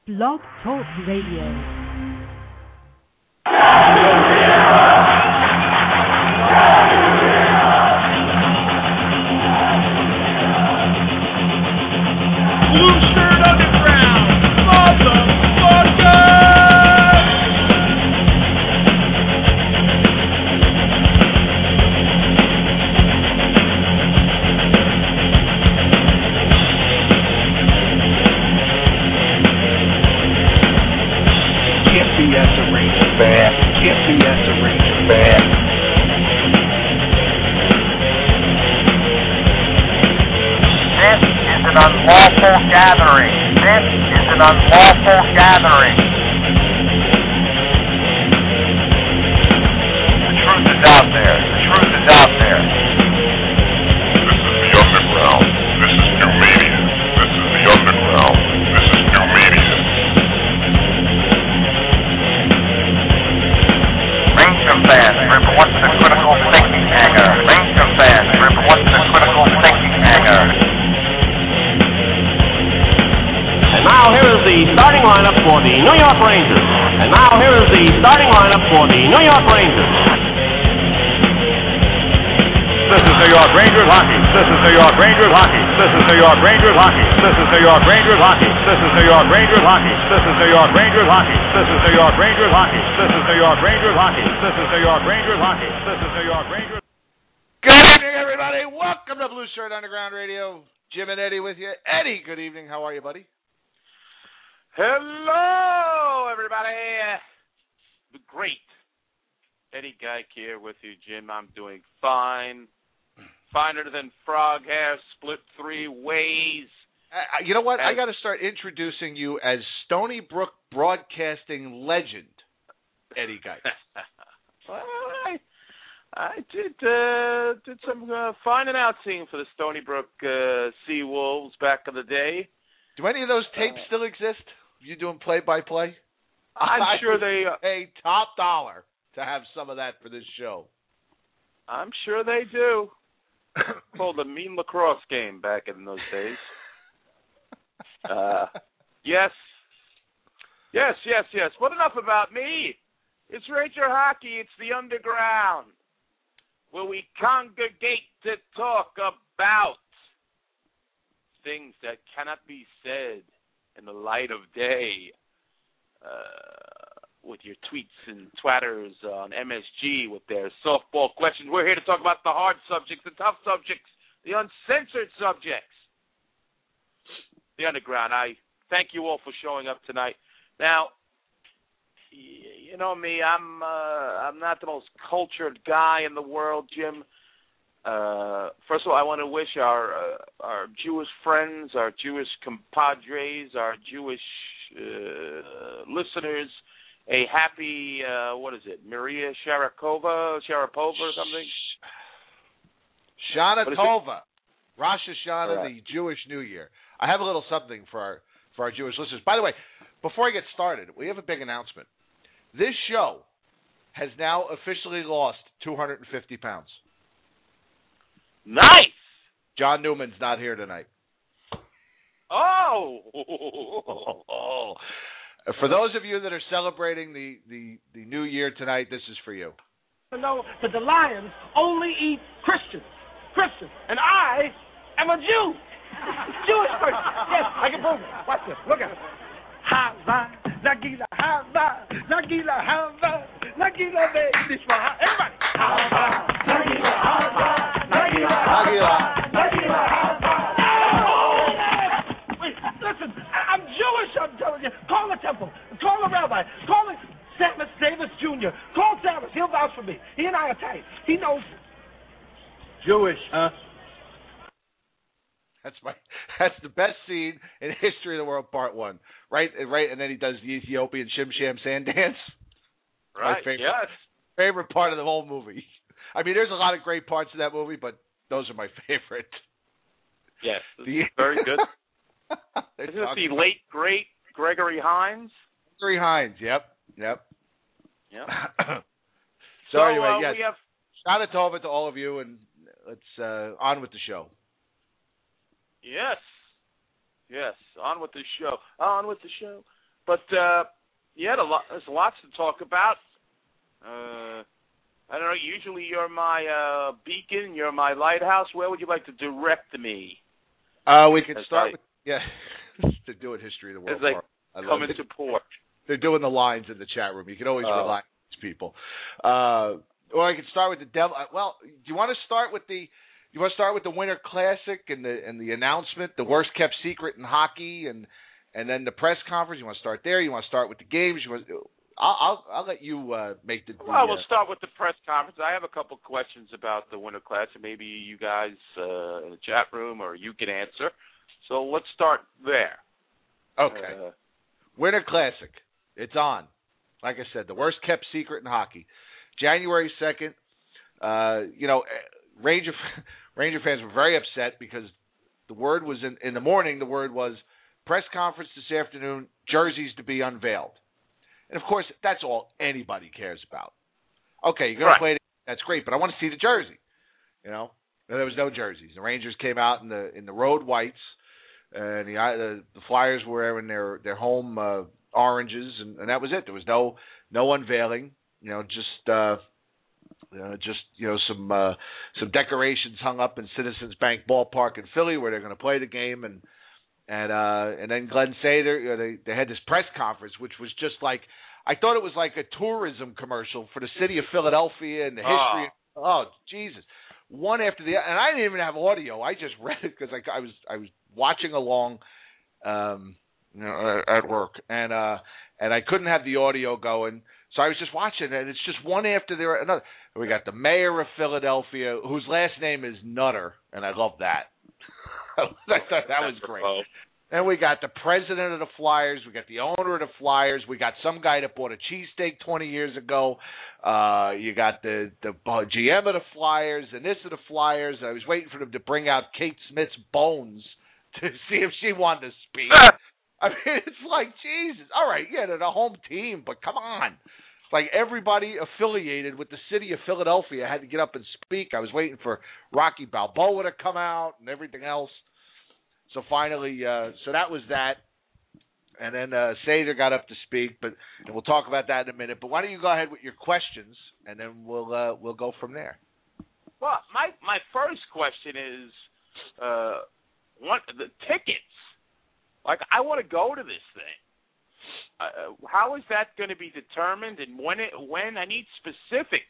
Blog Talk Radio. Blue Shirt Underground, motherfucker! Can't BS a Ranger fan. Can't BS a Ranger fan. This is an unlawful gathering. This is an unlawful gathering. The truth is out there. The truth is out there. This is the underground. This is new media. This is the underground. This is new media. Ranger fans, remember what's the critical thinking hangar. Ranger fans, remember what's the critical thinking hangar. And now here is the starting lineup for the New York Rangers. And now here is the starting lineup for the New York Rangers. This is New York Rangers hockey. This is New York Rangers hockey. This is New York Rangers hockey. This is New York Rangers hockey. This is New York Rangers hockey. This is New York Rangers hockey. This is New York Rangers hockey. This is New York Rangers hockey. This is New York Rangers hockey. This is New York Rangers. Good evening, everybody. Welcome to Blue Shirt Underground Radio. Jim and Eddie with you. Eddie, good evening. How are you, buddy? Hello, everybody. Great. Eddie Geik here with you, Jim. I'm doing fine. Finer than frog hair, split three ways. You know what? I got to start introducing you as Stony Brook broadcasting legend, Eddie Geik. Well, I did some fine announcing for the Stony Brook Sea Wolves back in the day. Do any of those tapes still exist? You doing play-by-play? I'm sure they pay top dollar to have some of that for this show. I'm sure they do. Called the Mean Lacrosse game back in those days. Yes. But enough about me. It's Ranger Hockey. It's the underground, where we congregate to talk about things that cannot be said in the light of day. With your tweets and twatters on MSG with their softball questions. We're here to talk about the hard subjects, the tough subjects, the uncensored subjects. The underground. I thank you all for showing up tonight. Now, you know me, I'm not the most cultured guy in the world, Jim. First of all, I want to wish our Jewish friends, our Jewish compadres, our Jewish listeners a happy, Maria Sharapova or something? Shana Tova. Rosh Hashanah, right. The Jewish New Year. I have a little something for our Jewish listeners. By the way, before I get started, we have a big announcement. This show has now officially lost 250 pounds. Nice! John Newman's not here tonight. Oh! For those of you that are celebrating the New Year tonight, this is for you. Know that the lions only eat Christians, and I am a Jew, Jewish person. Yes, I can prove it. Watch this. Look at it. Hava, Nagila, Hava, Nagila, Hava, Nagila, Nishma. Everybody. Hava, Nagila, Hava, Nagila, Hava, Nagila, Hava. Wait, listen, I'm Jewish, I'm telling you. Call the temple. Call the rabbi. Call the Samus Davis Jr. Call Samus. He'll vouch for me. He and I are tight. He knows. Jewish, huh? That's the best scene in history of the world, part one. Right, and then he does the Ethiopian Shim Sham Sand Dance. Right, favorite part of the whole movie. I mean, there's a lot of great parts of that movie, but those are my favorite. Yes, very good. Isn't this the late, great Gregory Hines? Gregory Hines, yep. So anyway, yes. We have... Shout out over to all of you, and let's on with the show. Yes, on with the show. But there's lots to talk about. I don't know. Usually you're my beacon. You're my lighthouse. Where would you like to direct me? We can start with they're doing history of the world. As I come into port. They're doing the lines in the chat room. You can always rely on these people. Or I can start with the devil. Well, do you want to start with the? You want to start with the Winter Classic and the announcement, the worst kept secret in hockey, and then the press conference. You want to start there? You want to start with the games? I'll let you make the. Well, we'll start with the press conference. I have a couple questions about the Winter Classic. Maybe you guys in the chat room or you can answer. So let's start there. Okay. Winter Classic. It's on. Like I said, the worst kept secret in hockey. January 2nd. Ranger fans were very upset because the word was in the morning. The word was press conference this afternoon. Jerseys to be unveiled, and of course that's all anybody cares about. Okay, you're gonna play it. That's great, but I want to see the jersey. And there was no jerseys. The Rangers came out in the road whites, and the Flyers were wearing their home oranges, and that was it. There was no unveiling. Some decorations hung up in Citizens Bank Ballpark in Philly where they're going to play the game, and then Glenn Sather, they had this press conference which was just like, I thought it was like a tourism commercial for the city of Philadelphia and the history. Oh Jesus! One after the other, and I didn't even have audio. I just read it because I was watching along, at work, and I couldn't have the audio going. So I was just watching, and it's just one after another. We got the mayor of Philadelphia, whose last name is Nutter, and I love that. I thought that was great. And we got the president of the Flyers. We got the owner of the Flyers. We got some guy that bought a cheesesteak 20 years ago. You got the GM of the Flyers and this of the Flyers. I was waiting for them to bring out Kate Smith's bones to see if she wanted to speak. I mean, it's like, Jesus. All right, yeah, they're the home team, but come on. Like, everybody affiliated with the city of Philadelphia had to get up and speak. I was waiting for Rocky Balboa to come out and everything else. So finally, so that was that. And then Sather got up to speak, and we'll talk about that in a minute. But why don't you go ahead with your questions, and then we'll go from there. Well, my first question is, the tickets. Like, I want to go to this thing. How is that going to be determined, and when? I need specifics.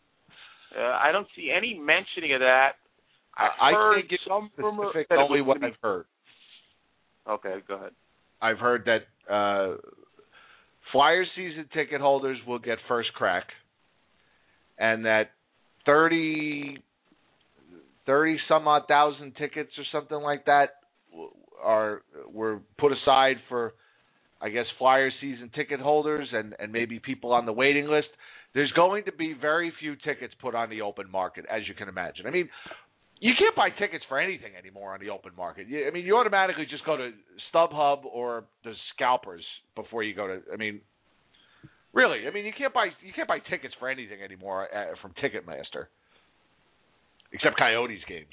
I don't see any mentioning of that. I can't get some specific, only what I've heard. Okay, go ahead. I've heard that Flyers season ticket holders will get first crack, and that 30 some odd thousand tickets or something like that were put aside for, I guess, Flyers season ticket holders and maybe people on the waiting list. There's going to be very few tickets put on the open market, as you can imagine. I mean, you can't buy tickets for anything anymore on the open market. You automatically just go to StubHub or the Scalpers before you go to. I mean, really. I mean, you can't buy tickets for anything anymore from Ticketmaster, except Coyotes games.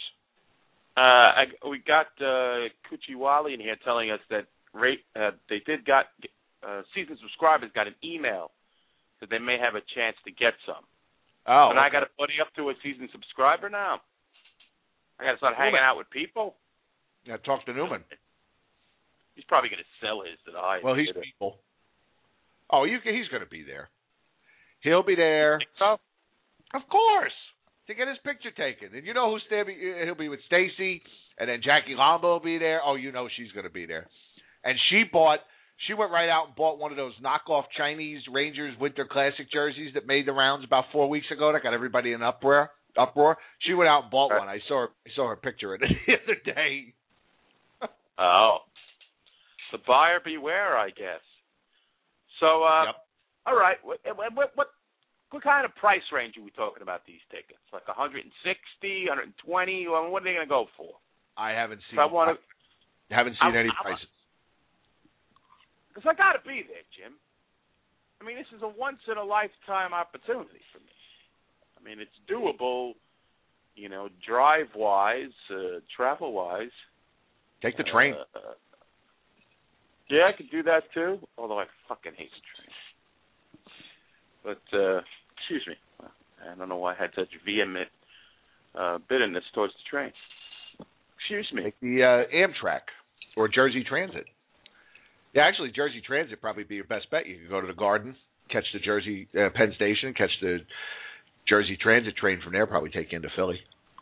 We got Kuchiwali in here telling us that they did got season subscribers got an email that they may have a chance to get some. Oh, and I got to buddy up to a season subscriber now. I got to start hanging out with people. Yeah, talk to Newman. He's probably going to sell his to the highest. Well, he's people. Oh, he's going to be there. He'll be there. You think so? Of course, to get his picture taken. And you know who's there? He'll be with Stacy, and then Jackie Lombo will be there. Oh, you know she's going to be there. And she went right out and bought one of those knockoff Chinese Rangers Winter Classic jerseys that made the rounds about 4 weeks ago. That got everybody in uproar. She went out and bought one. I saw her picture in it the other day. Oh, the buyer beware, I guess. So, yep. All right. What kind of price range are we talking about these tickets? Like 160, 120? What are they going to go for? I haven't seen. Haven't seen any prices. Because I got to be there, Jim. I mean, this is a once-in-a-lifetime opportunity for me. I mean, it's doable, drive-wise, travel-wise. Take the train. Yeah, I could do that too. Although I fucking hate the train. But excuse me, I don't know why I had such vehement bitterness towards the train. Excuse me. Like the Amtrak or Jersey Transit. Yeah, actually, Jersey Transit probably be your best bet. You could go to the Garden, catch the Jersey Penn Station, catch the Jersey Transit train from there. Probably take you into Philly.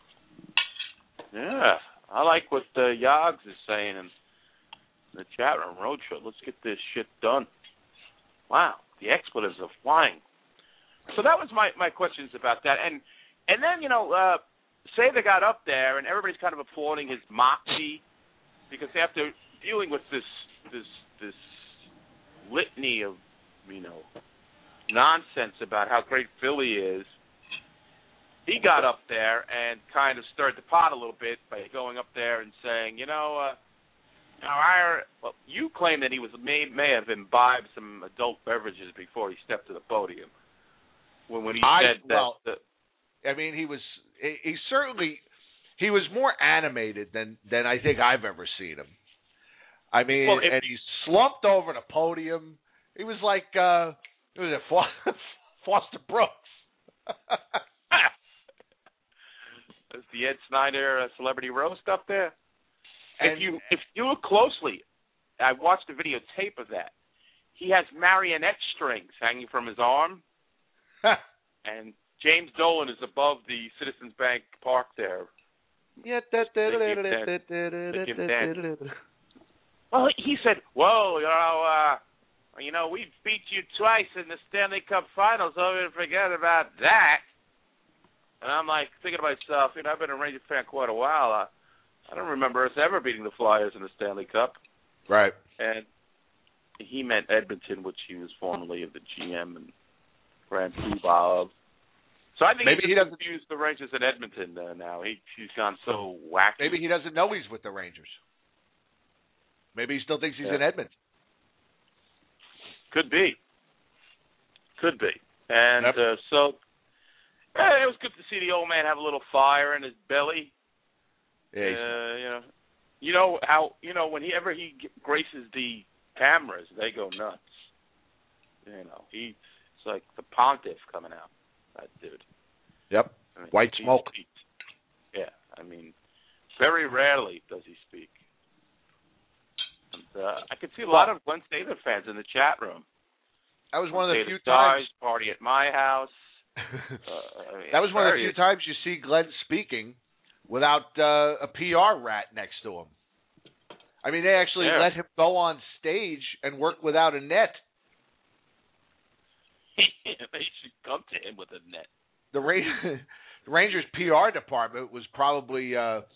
Yeah, I like what Yogs is saying in the chat room. Roadshow. Let's get this shit done. Wow, the expletives are flying. So that was my questions about that, and then say they got up there and everybody's kind of applauding his moxie because after dealing with this litany of nonsense about how great Philly is, he got up there and kind of stirred the pot a little bit by going up there and saying, you claim that he may have imbibed some adult beverages before he stepped to the podium. When he said that. I mean, he was more animated than I think I've ever seen him. I mean, and he slumped over the podium. He was like, Foster Brooks. That's the Ed Snyder celebrity roast up there. And if you look closely, I watched the videotape of that. He has marionette strings hanging from his arm, and James Dolan is above the Citizens Bank Park there. Well, he said, "Whoa, we beat you twice in the Stanley Cup Finals. Don't forget about that." And I'm like thinking to myself, I've been a Ranger fan quite a while. I don't remember us ever beating the Flyers in the Stanley Cup. Right. And he meant Edmonton, which he was formerly of the GM and Grand Poobah of. So I think he doesn't use the Rangers in Edmonton now. He's gone so wacky. Maybe he doesn't know he's with the Rangers. Maybe he still thinks he's in Edmonton. Could be. And so it was good to see the old man have a little fire in his belly. Yeah. Whenever he graces the cameras, they go nuts. It's like the pontiff coming out. That dude. Yep. White smoke. Yeah. Very rarely does he speak. And I could see a lot of Glenn Sather fans in the chat room. That was one of the few times. Party at my house. That was one of the few times you see Glenn speaking without a PR rat next to him. I mean, they actually let him go on stage and work without a net. They should come to him with a net. The Rangers PR department was probably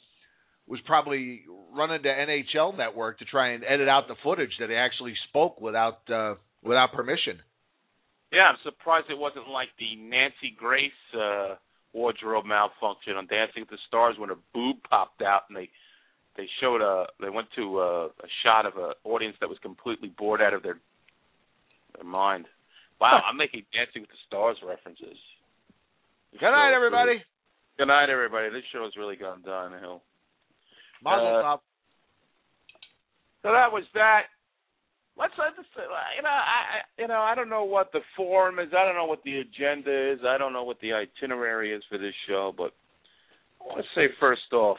running the NHL Network to try and edit out the footage that he actually spoke without permission. Yeah, I'm surprised it wasn't like the Nancy Grace wardrobe malfunction on Dancing with the Stars when her boob popped out and they went to a shot of an audience that was completely bored out of their mind. Wow, I'm making Dancing with the Stars references. Good night, everybody. Good night, everybody. This show has really gone downhill. Mazel tov. So that was that. Let's just, I don't know what the form is. I don't know what the agenda is. I don't know what the itinerary is for this show. But I want to say first off,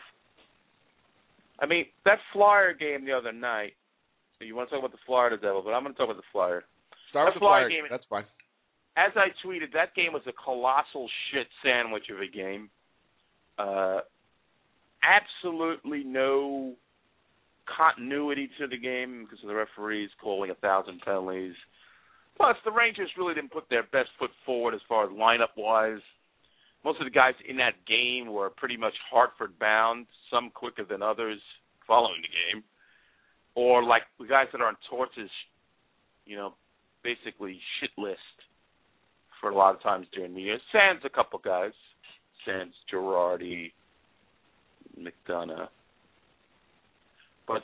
that Flyer game the other night. You want to talk about the Flyer or the Devil, but I'm going to talk about the Flyer. Start with the Flyer game. That's fine. As I tweeted, that game was a colossal shit sandwich of a game. Absolutely no continuity to the game because of the referees calling 1,000 penalties. Plus, the Rangers really didn't put their best foot forward as far as lineup-wise. Most of the guys in that game were pretty much Hartford-bound, some quicker than others following the game. Or like the guys that are on Torts' basically shit list for a lot of times during the year. Sans a couple guys. Sans Girardi, McDonough. But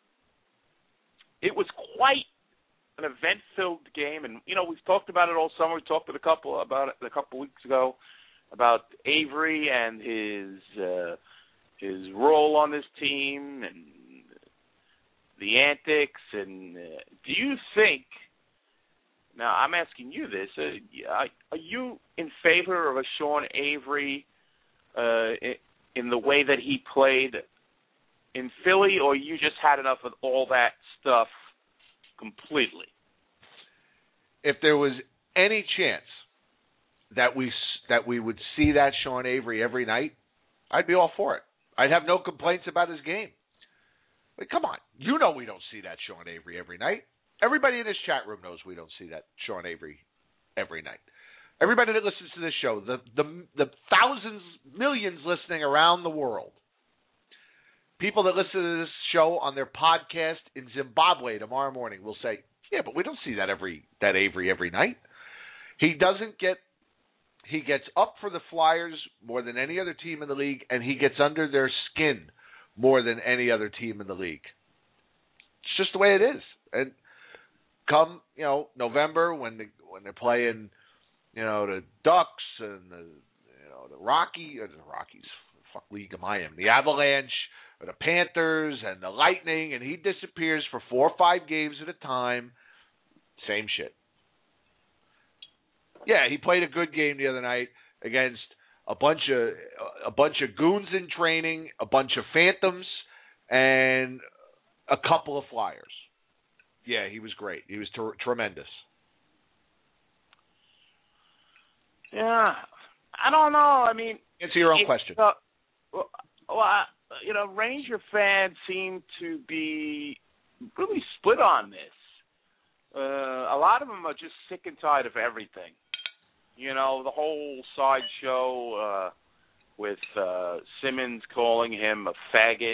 it was quite an event-filled game, and we've talked about it all summer. We talked about it a couple weeks ago about Avery and his role on this team, and the antics, and do you think? Now, I'm asking you this: are you in favor of a Sean Avery in the way that he played in Philly, or you just had enough of all that stuff completely? If there was any chance that we would see that Sean Avery every night, I'd be all for it. I'd have no complaints about his game. But come on, you know we don't see that Sean Avery every night. Everybody in this chat room knows we don't see that Sean Avery every night. Everybody that listens to this show, the thousands, millions listening around the world, people that listen to this show on their podcast in Zimbabwe tomorrow morning will say, yeah, but we don't see that Avery every night. He gets up for the Flyers more than any other team in the league, and he gets under their skin more than any other team in the league. It's just the way it is. And come, November when they're playing, the Ducks and the Rockies, fuck league am I in? The Avalanche, or the Panthers and the Lightning, and he disappears for 4 or 5 games at a time. Same shit. Yeah, he played a good game the other night against a bunch of goons in training, a bunch of phantoms, and a couple of Flyers. Yeah, he was great. He was tremendous. Yeah, I don't know. I mean, answer your own question. Ranger fans seem to be really split on this. A lot of them are just sick and tired of everything. The whole sideshow with Simmons calling him a faggot,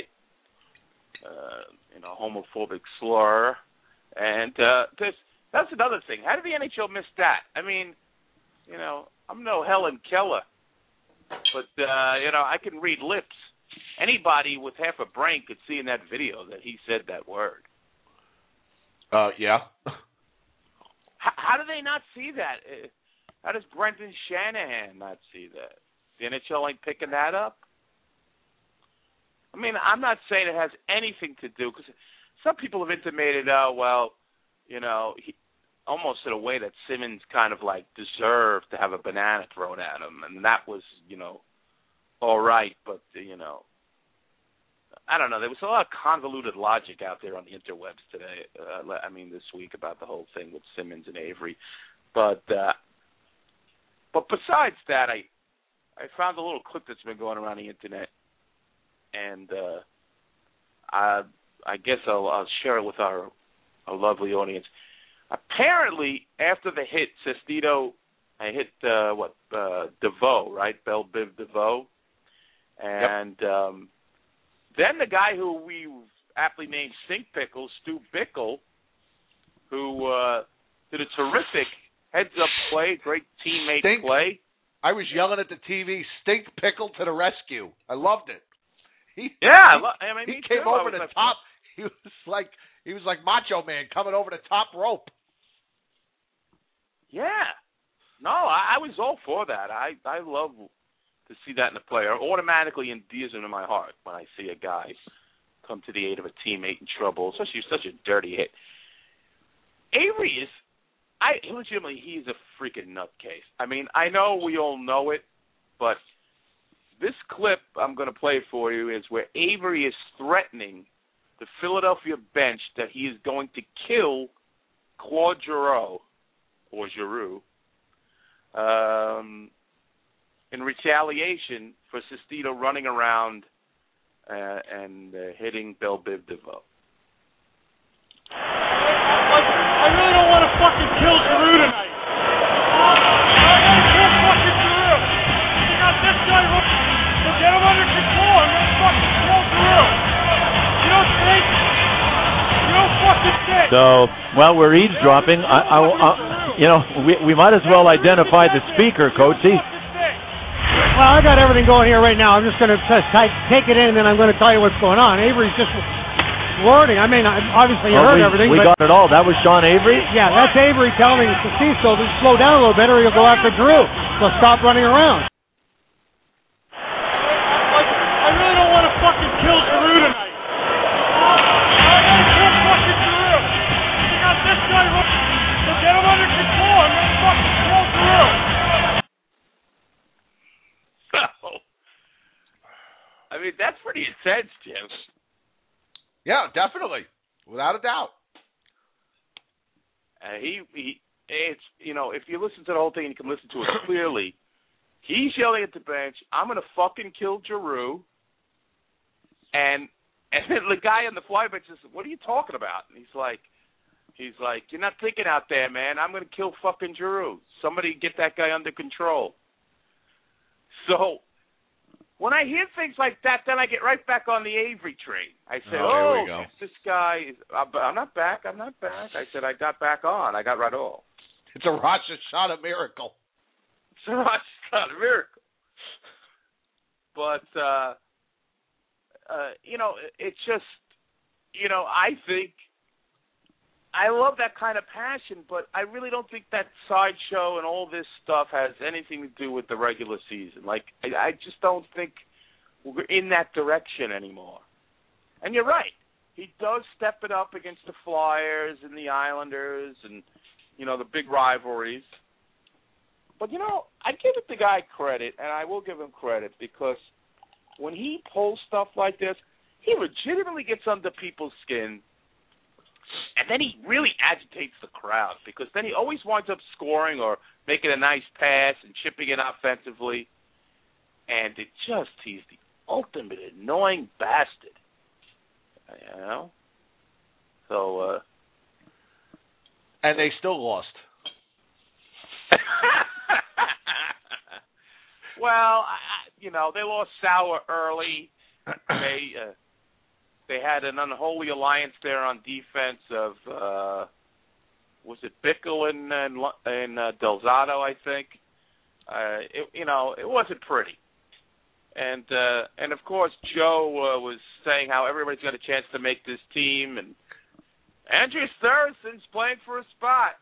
homophobic slur. And that's another thing. How did the NHL miss that? I mean, I'm no Helen Keller, but, I can read lips. Anybody with half a brain could see in that video that he said that word. Yeah. How do they not see that? How does Brendan Shanahan not see that? The NHL ain't picking that up? I mean, I'm not saying it has anything to do, because some people have intimated, he almost in a way that Simmons kind of like deserved to have a banana thrown at him, and that was, all right, but, I don't know. There was a lot of convoluted logic out there on the interwebs today, this week about the whole thing with Simmons and Avery. But besides that, I found a little clip that's been going around the internet, and I guess I'll share it with our lovely audience. Apparently, after the hit, Sestito, I hit DeVoe, right? Bell Biv DeVoe, and then the guy who we aptly named Stink Pickle, Stu Bickle, who did a terrific heads-up play, great teammate play. I was yelling at the TV, Stink Pickle to the rescue. I loved it. He came over the top. He was like Macho Man coming over the top rope. Yeah. No, I was all for that. I love to see that in a player. Automatically endears into my heart when I see a guy come to the aid of a teammate in trouble, especially such a dirty hit. Avery is, legitimately, he's a freaking nutcase. I mean, I know we all know it, but this clip I'm going to play for you is where Avery is threatening the Philadelphia bench that he is going to kill Claude Giroux, or Giroux, in retaliation for Sestito running around and hitting Bell Biv DeVoe. I really don't want to fucking kill Giroux tonight. I can't fucking Giroux. You got this guy to get him under control. I'm going to fucking kill Giroux. You don't think? You don't fucking think. So, we're eavesdropping. We might as well identify the speaker, Coach. Well, I got everything going here right now. I'm just going to take it in, and then I'm going to tell you what's going on. Avery's just lording. I mean, obviously you heard everything. We got it all. That was Sean Avery? Yeah, that's Avery telling Cecil to slow down a little bit or he'll go after Drew. So stop running around. I really don't want to fucking kill Giroux tonight. I can't that's pretty intense, Jim. Yeah, definitely, without a doubt. It's if you listen to the whole thing, you can listen to it clearly. He's yelling at the bench, "I'm gonna fucking kill Giroux," and then the guy on the fly bench says, "What are you talking about?" And he's like, "You're not thinking out there, man. I'm gonna kill fucking Giroux. Somebody get that guy under control." So when I hear things like that, then I get right back on the Avery train. I say, here we go. This guy is, I'm not back. I said, I got back on. I got right off. It's a Rosh Hashanah miracle. It's a Rosh Hashanah miracle. But, it's just, I think, I love that kind of passion, but I really don't think that sideshow and all this stuff has anything to do with the regular season. Like, I just don't think we're in that direction anymore. And you're right. He does step it up against the Flyers and the Islanders and, the big rivalries. But, I give the guy credit, and I will give him credit, because when he pulls stuff like this, he legitimately gets under people's skin. And then he really agitates the crowd, because then he always winds up scoring or making a nice pass and chipping in offensively. And he's the ultimate annoying bastard. So, and they still lost. Well, they lost Sauer early. They had an unholy alliance there on defense of, was it Bickle and Delzato, I think. It wasn't pretty. And of course, Joe was saying how everybody's got a chance to make this team, and Andreas Thurston's playing for a spot.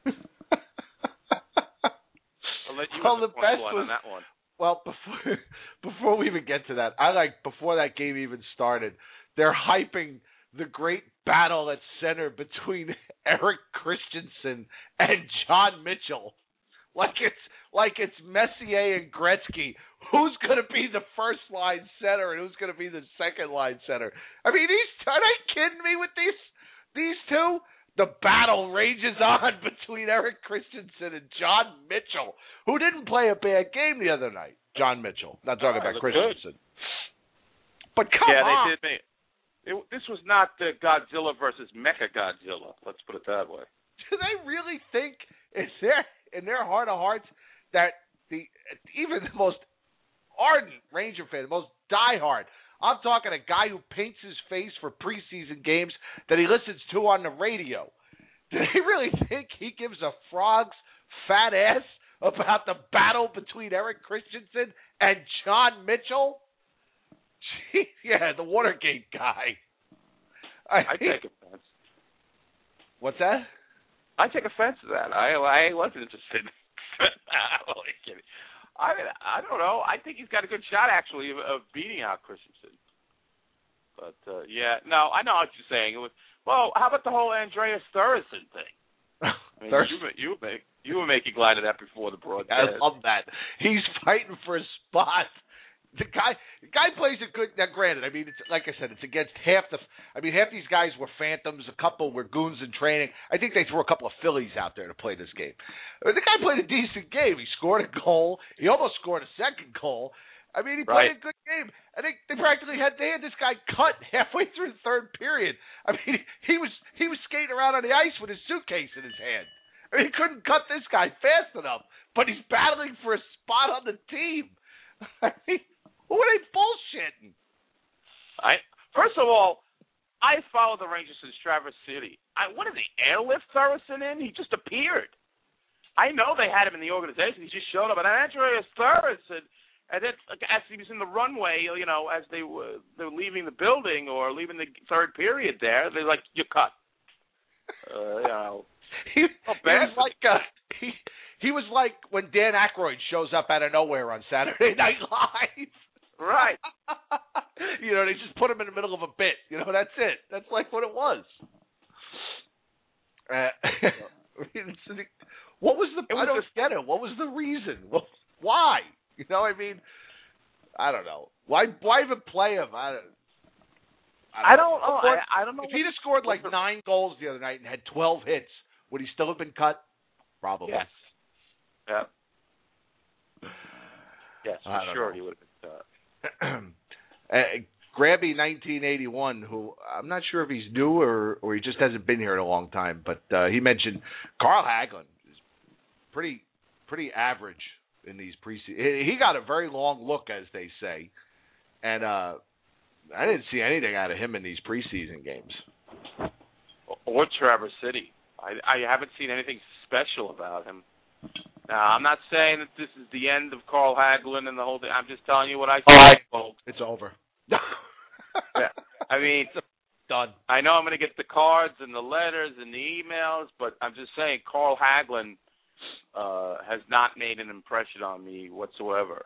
I'll let you the best was on that one. Well, before we even get to that, before that game even started, they're hyping the great battle at center between Eric Christensen and John Mitchell, like it's Messier and Gretzky. Who's going to be the first line center and who's going to be the second line center? I mean, are they kidding me with these two? The battle rages on between Eric Christensen and John Mitchell, who didn't play a bad game the other night. John Mitchell, not talking about Christensen. Good. But come on. They did. This was not the Godzilla versus Mecha Godzilla. Let's put it that way. Do they really think in their heart of hearts that even the most ardent Ranger fan, the most diehard, I'm talking a guy who paints his face for preseason games that he listens to on the radio, do they really think he gives a frog's fat ass about the battle between Eric Christensen and John Mitchell? Gee, yeah, the Watergate guy. I take offense. What's that? I take offense to that. I wasn't interested. I'm only kidding. I mean, I don't know. I think he's got a good shot, actually, of beating out Christensen. But, yeah. No, I know what you're saying. Well, how about the whole Andreas Thurston thing? I mean, you were making light of that before the broadcast. I love that. He's fighting for a spot. The guy plays a good. Now, granted, I mean, it's like I said, it's against half these guys were phantoms. A couple were goons in training. I think they threw a couple of Phillies out there to play this game. I mean, the guy played a decent game. He scored a goal. He almost scored a second goal. I mean, he played a good game. I think they had this guy cut halfway through the third period. I mean, he was skating around on the ice with his suitcase in his hand. I mean, he couldn't cut this guy fast enough, but he's battling for a spot on the team. I mean, who are they bullshitting? First of all, I followed the Rangers since Traverse City. What did they airlift Thurston in? He just appeared. I know they had him in the organization. He just showed up. And Andreas Thurston, and then as he was in the runway, as they were leaving the building or leaving the third period there, they're like, "You're cut." He was like when Dan Aykroyd shows up out of nowhere on Saturday Night Live. Right. They just put him in the middle of a bit. That's it. That's like what it was. What was I don't get it. What was the reason? Why? I mean, I don't know. Why even play him? I don't know. I don't know. If he'd have scored like 9 goals the other night and had 12 hits, would he still have been cut? Probably. Yes. Yeah. Yes, for sure he would have been cut. Grabby 1981, who I'm not sure if he's new or he just hasn't been here in a long time, but he mentioned Carl Hagelin is pretty average in these preseason. He got a very long look, as they say, and I didn't see anything out of him in these preseason games. Or Traverse City. I haven't seen anything special about him. Now, I'm not saying that this is the end of Carl Hagelin and the whole thing. I'm just telling you what I see, folks. It's over. Yeah. I mean, done. I know I'm going to get the cards and the letters and the emails, but I'm just saying Carl Hagelin has not made an impression on me whatsoever.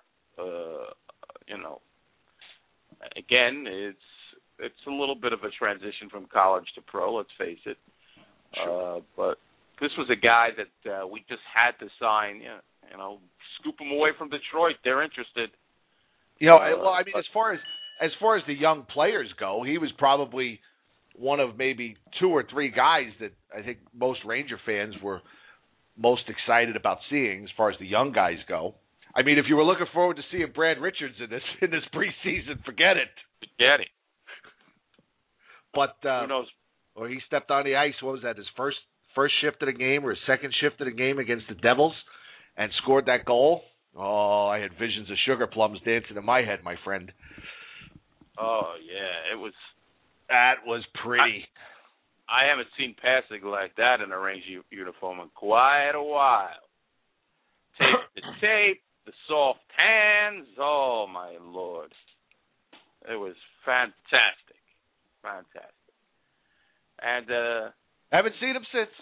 Again, it's a little bit of a transition from college to pro, let's face it. Sure. But this was a guy that we just had to sign, scoop him away from Detroit. They're interested. As far as the young players go, he was probably one of maybe 2 or 3 guys that I think most Ranger fans were most excited about seeing as far as the young guys go. I mean, if you were looking forward to seeing Brad Richards in this preseason, forget it. Forget it. But who knows? Or he stepped on the ice. What was that? His first shift of the game or his second shift of the game against the Devils, and scored that goal. Oh, I had visions of sugar plums dancing in my head, my friend. Oh yeah, that was pretty. I haven't seen passing like that in a Ranger uniform in quite a while. Tape to tape, the soft hands. Oh my Lord, it was fantastic. And haven't seen him since.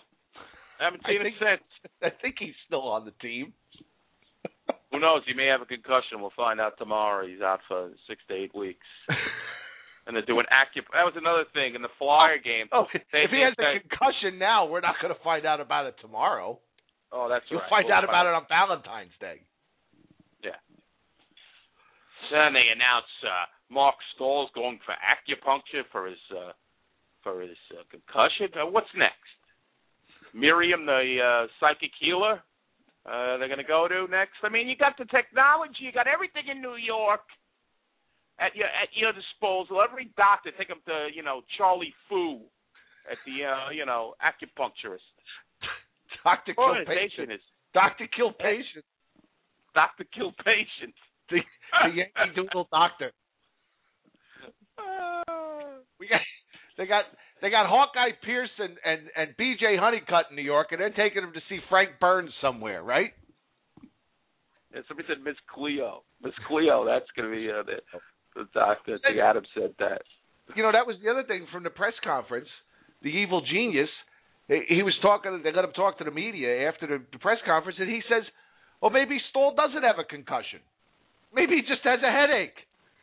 I think he's still on the team. Who knows? He may have a concussion. We'll find out tomorrow. He's out for 6 to 8 weeks. And they're doing that was another thing in the Flyer game. Oh, if he has a concussion now, we're not going to find out about it tomorrow. Oh, that's You'll right. Find out about it on Valentine's Day. Yeah. Then they announce Mark Stoll's going for acupuncture for his concussion. What's next? Miriam, the psychic healer. They're going to go to next. I mean, you got the technology, you got everything in New York at your disposal. Every doctor, take them to Charlie Fu at the acupuncturist. Doctor kill patient. Doctor kill patient. Doctor kill patient. The Yankee Doodle doctor. They got Hawkeye Pierce and B.J. Honeycutt in New York, and they're taking them to see Frank Burns somewhere, right? Yeah, somebody said Miss Cleo. Miss Cleo, that's going to be the doctor. Adam said that. That was the other thing from the press conference. The evil genius, he was talking. They let him talk to the media after the press conference, and he says, "Well, maybe Stoll doesn't have a concussion. Maybe he just has a headache."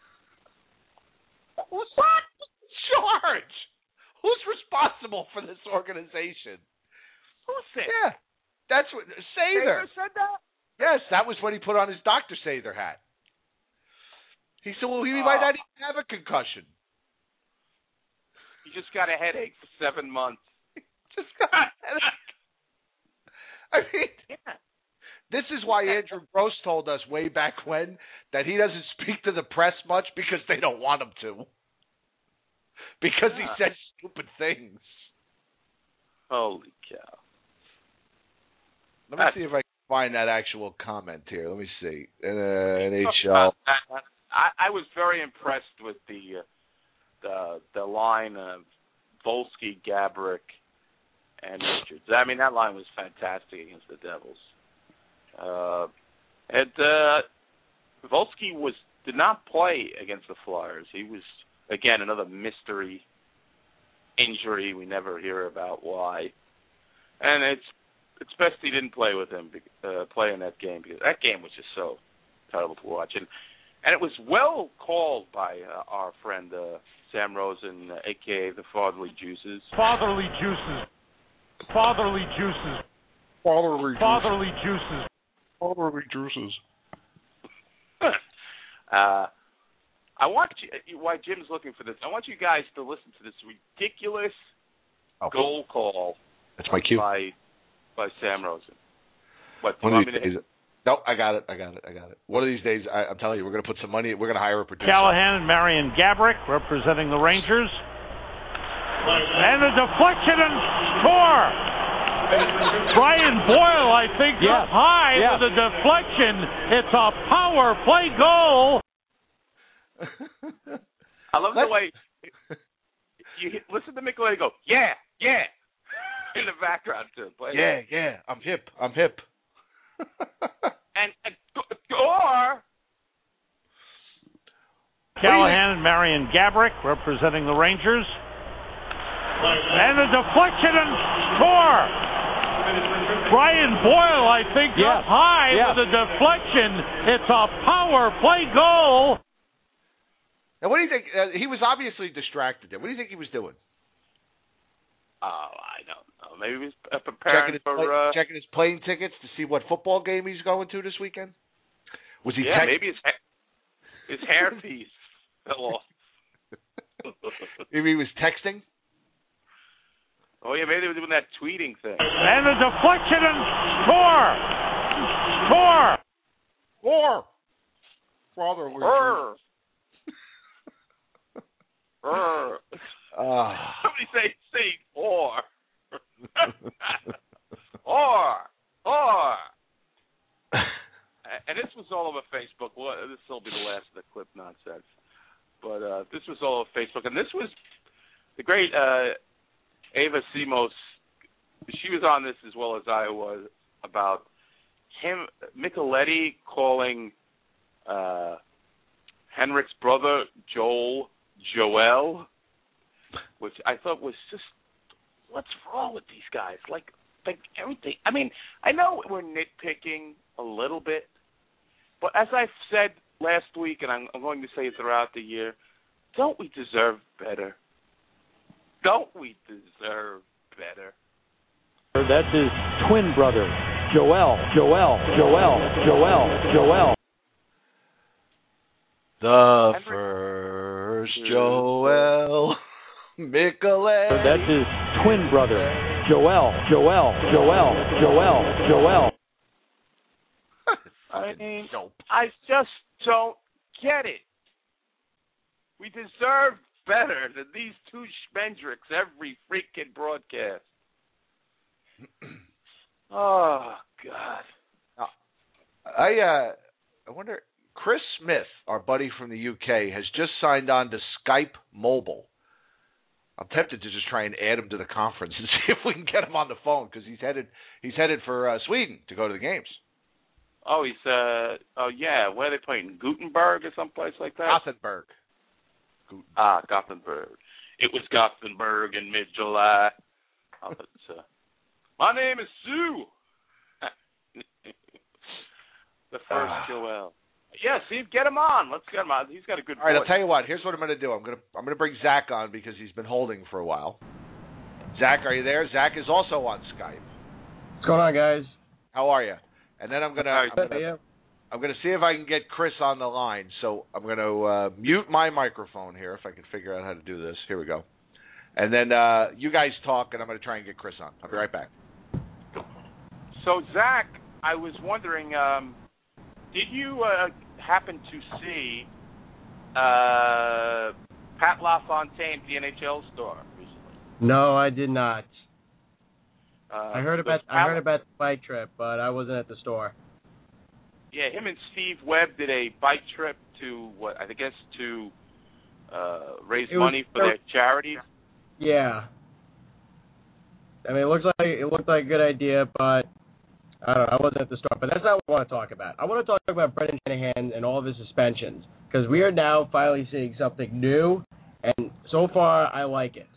What? Charge? Who's responsible for this organization? Who said? Yeah, that's what Sather said that. Yes, that was when he put on his Dr. Sather hat. He said, "Well, he might not even have a concussion. He just got a headache for 7 months. Just got a headache." I mean, yeah. This is why Andrew Gross told us way back when that he doesn't speak to the press much because they don't want him to. Because he says stupid things. Holy cow. Let me see if I can find that actual comment here. Let me see. NHL. I was very impressed with the line of Volsky, Gaborik, and Richards. I mean, that line was fantastic against the Devils. Volsky did not play against the Flyers. He was, again, another mystery injury. We never hear about why. And it's best he didn't play with him, play in that game, because that game was just so terrible to watch. And it was well called by our friend Sam Rosen, a.k.a. the Fatherly Juices. Fatherly Juices. Fatherly Juices. Fatherly Juices. Fatherly Juices. Fatherly Juices. I want you, while Jim's looking for this, I want you guys to listen to this ridiculous goal call. That's my cue. By Sam Rosen. What, One of these days. No, I got it. One of these days, I'm telling you, we're going to put some money. We're going to hire a producer. Callahan and Marion Gabrick representing the Rangers. And the deflection and score. Brian Boyle, I think, up high with a deflection. It's a power play goal. I love the way you listen to Micheletti go, yeah, in the background too. Yeah, I'm hip. and score. Callahan and Marion Gabrick representing the Rangers. And the deflection and score. Brian Boyle, I think, up high with a deflection. It's a power play goal. Now, what do you think? He was obviously distracted there. What do you think he was doing? Oh, I don't know. Maybe he was preparing checking his plane tickets to see what football game he's going to this weekend. Was he? Maybe his hairpiece fell off. Maybe he was texting. Oh yeah, maybe they were doing that tweeting thing. And the deflection and score. Father, somebody say or. Or. And this was all over Facebook. Well, this will be the last of the clip nonsense. But this was all over Facebook. And this was the great Ava Simos. She was on this as well as I was about Micheletti calling Henrik's brother Joel, which I thought was just, what's wrong with these guys? Like everything. I mean, I know we're nitpicking a little bit, but as I've said last week, and I'm going to say it throughout the year, don't we deserve better? Don't we deserve better? That's his twin brother, Joel. The first Joel Micheletti. That's his twin brother, Joel. I mean, I just don't get it. We deserve better than these two Schmendricks every freaking broadcast. Oh, God. I wonder, Chris Smith, our buddy from the UK, has just signed on to Skype Mobile. I'm tempted to just try and add him to the conference and see if we can get him on the phone, because he's headed for Sweden to go to the games. Oh, yeah. Where are they playing? Gothenburg or someplace like that? Gothenburg. Gothenburg. It was Gothenburg in mid-July. My name is Sue. The first Joel. Yeah, see, get him on. Let's get him on. He's got a good voice. All right, I'll tell you what. Here's what I'm going to do. I'm going to bring Zach on because he's been holding for a while. Zach, are you there? Zach is also on Skype. What's going on, guys? How are you? And then I'm going to see if I can get Chris on the line. So I'm going to mute my microphone here if I can figure out how to do this. Here we go. And then you guys talk, and I'm going to try and get Chris on. I'll be right back. So, Zach, I was wondering, did you happen to see Pat LaFontaine at the NHL store recently? No, I did not. I heard about the bike trip, but I wasn't at the store. Yeah, him and Steve Webb did a bike trip to to raise money for their charities. Yeah. I mean, it looked like a good idea, but I don't know. I wasn't at the store. But that's not what I want to talk about. I want to talk about Brendan Shanahan and all of his suspensions, because we are now finally seeing something new, and so far I like it.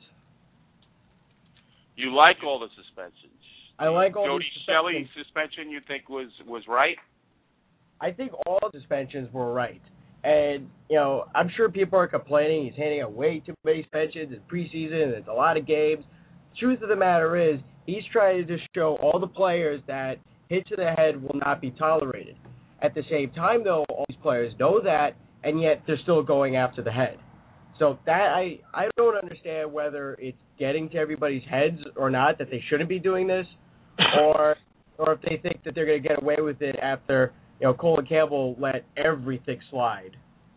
You like all the suspensions? I like all Jody Shelley's suspension you think was right? I think all the suspensions were right. And, I'm sure people are complaining he's handing out way too many suspensions in preseason and it's a lot of games. The truth of the matter is he's trying to show all the players that hits to the head will not be tolerated. At the same time, though, all these players know that, and yet they're still going after the head. So that I don't understand whether it's getting to everybody's heads or not, that they shouldn't be doing this, or if they think that they're going to get away with it after, Colin Campbell let everything slide.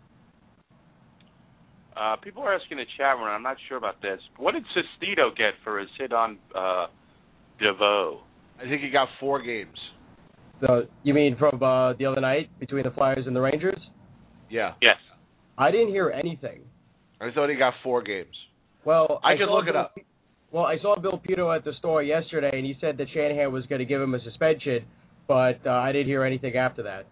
People are asking in the chat room, I'm not sure about this. What did Sestito get for his hit on DeVoe? I think he got 4 games. So you mean from the other night between the Flyers and the Rangers? Yeah. Yes. I didn't hear anything. I thought he got 4 games. Well, I could look it up. Well, I saw Bill Pito at the store yesterday, and he said that Shanahan was going to give him a suspension, but I didn't hear anything after that.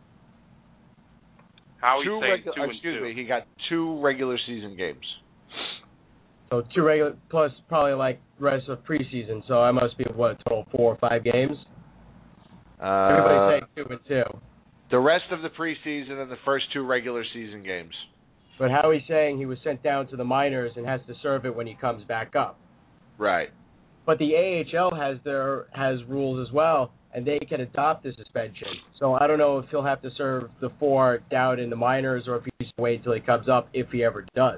Howie's saying 2 and 2. He got 2 regular season games. So 2 regular plus probably like the rest of preseason. So I must be a total 4 or 5 games. Everybody's saying 2 and 2. The rest of the preseason and the first 2 regular season games. But Howie's saying he was sent down to the minors and has to serve it when he comes back up. Right. But the AHL has rules as well, and they can adopt the suspension. So I don't know if he'll have to serve the 4 down in the minors or if he's to wait until he comes up, if he ever does.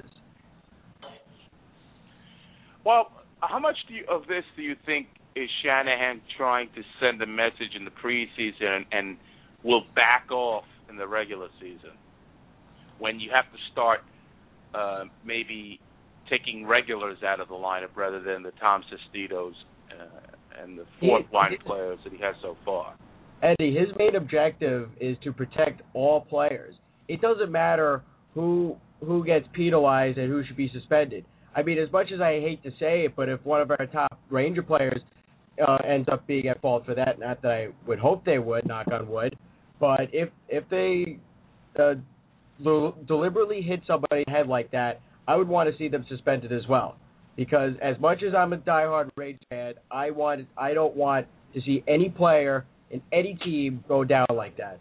Well, how much of this do you think is Shanahan trying to send a message in the preseason and will back off in the regular season when you have to start maybe taking regulars out of the lineup rather than the Tom Sestitos and the fourth-line players that he has so far? Eddie, his main objective is to protect all players. It doesn't matter who gets penalized and who should be suspended. I mean, as much as I hate to say it, but if one of our top Ranger players ends up being at fault for that, not that I would hope they would, knock on wood, but if they deliberately hit somebody's head like that, I would want to see them suspended as well. Because as much as I'm a diehard Ranger fan, I don't want to see any player in any team go down like that.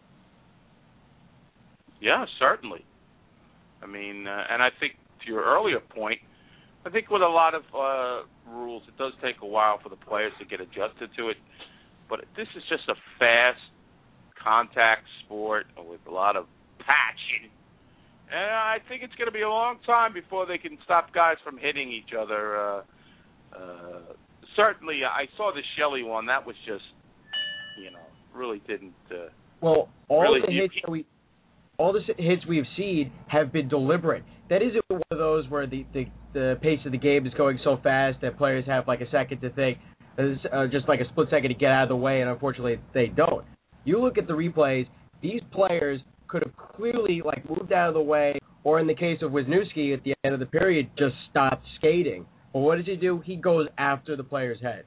Yeah, certainly. I mean, and I think to your earlier point, I think with a lot of rules, it does take a while for the players to get adjusted to it. But this is just a fast contact sport with a lot of passion. And I think it's going to be a long time before they can stop guys from hitting each other. Certainly, I saw the Shelley one. That was just, really didn't. Well, all the hits we've seen have been deliberate. That isn't one of those where the pace of the game is going so fast that players have like a second to think, just like a split second to get out of the way, and unfortunately they don't. You look at the replays; these players could have clearly moved out of the way, or in the case of Wisniewski at the end of the period, just stopped skating. But what does he do? He goes after the player's head.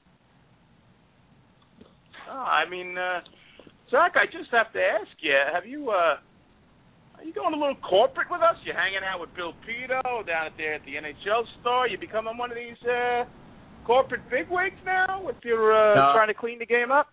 I mean, Zach, I just have to ask you: are you going a little corporate with us? You're hanging out with Bill Pito down there at the NHL store. You becoming one of these corporate bigwigs now with your trying to clean the game up?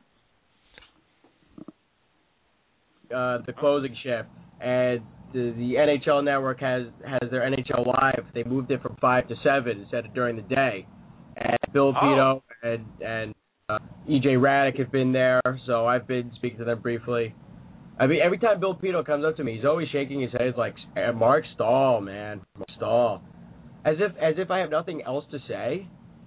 The closing shift, and the NHL Network has their NHL Live. They moved it from 5 to 7 instead of during the day. And Bill Pito and E.J. Radick have been there, so I've been speaking to them briefly. I mean, every time Bill Pito comes up to me, he's always shaking his head like, Mark Stahl, man, Mark Stahl. As if I have nothing else to say.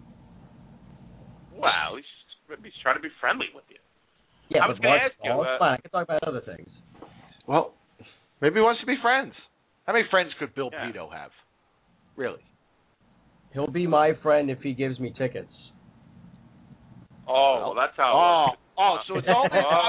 Wow, he's trying to be friendly with you. Yeah, I was going to ask you. Come on, I can talk about other things. Well, maybe he wants to be friends. How many friends could Bill Pito have? Really? He'll be my friend if he gives me tickets. Oh, well, that's how it works. So it's all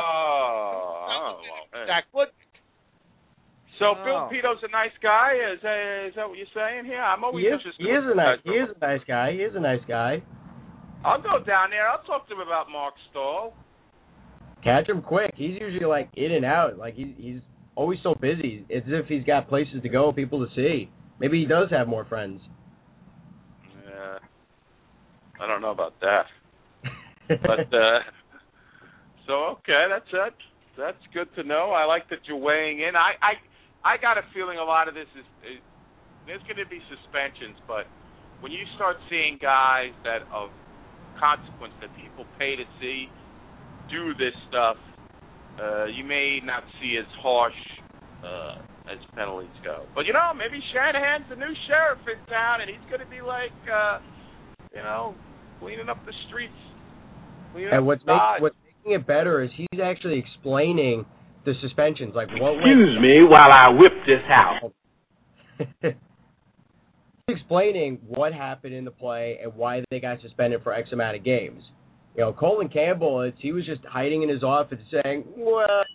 Zach, what? So Bill Pito's a nice guy. Is that what you're saying here? I'm always interested. He is a nice guy. I'll go down there. I'll talk to him about Mark Stahl. Catch him quick. He's usually in and out. He's always so busy. It's as if he's got places to go, people to see. Maybe he does have more friends. Yeah, I don't know about that. But so okay, that's good to know. I like that you're weighing in. I got a feeling a lot of this is there's going to be suspensions, but when you start seeing guys that of consequence that people pay to see do this stuff, you may not see as harsh as penalties go. But, maybe Shanahan's the new sheriff in town, and he's going to be like, cleaning up the streets. And what's making it better is he's actually explaining the suspensions. Like, Excuse me while I whip this house. He's explaining what happened in the play and why they got suspended for X amount of games. Colin Campbell, he was just hiding in his office saying, well...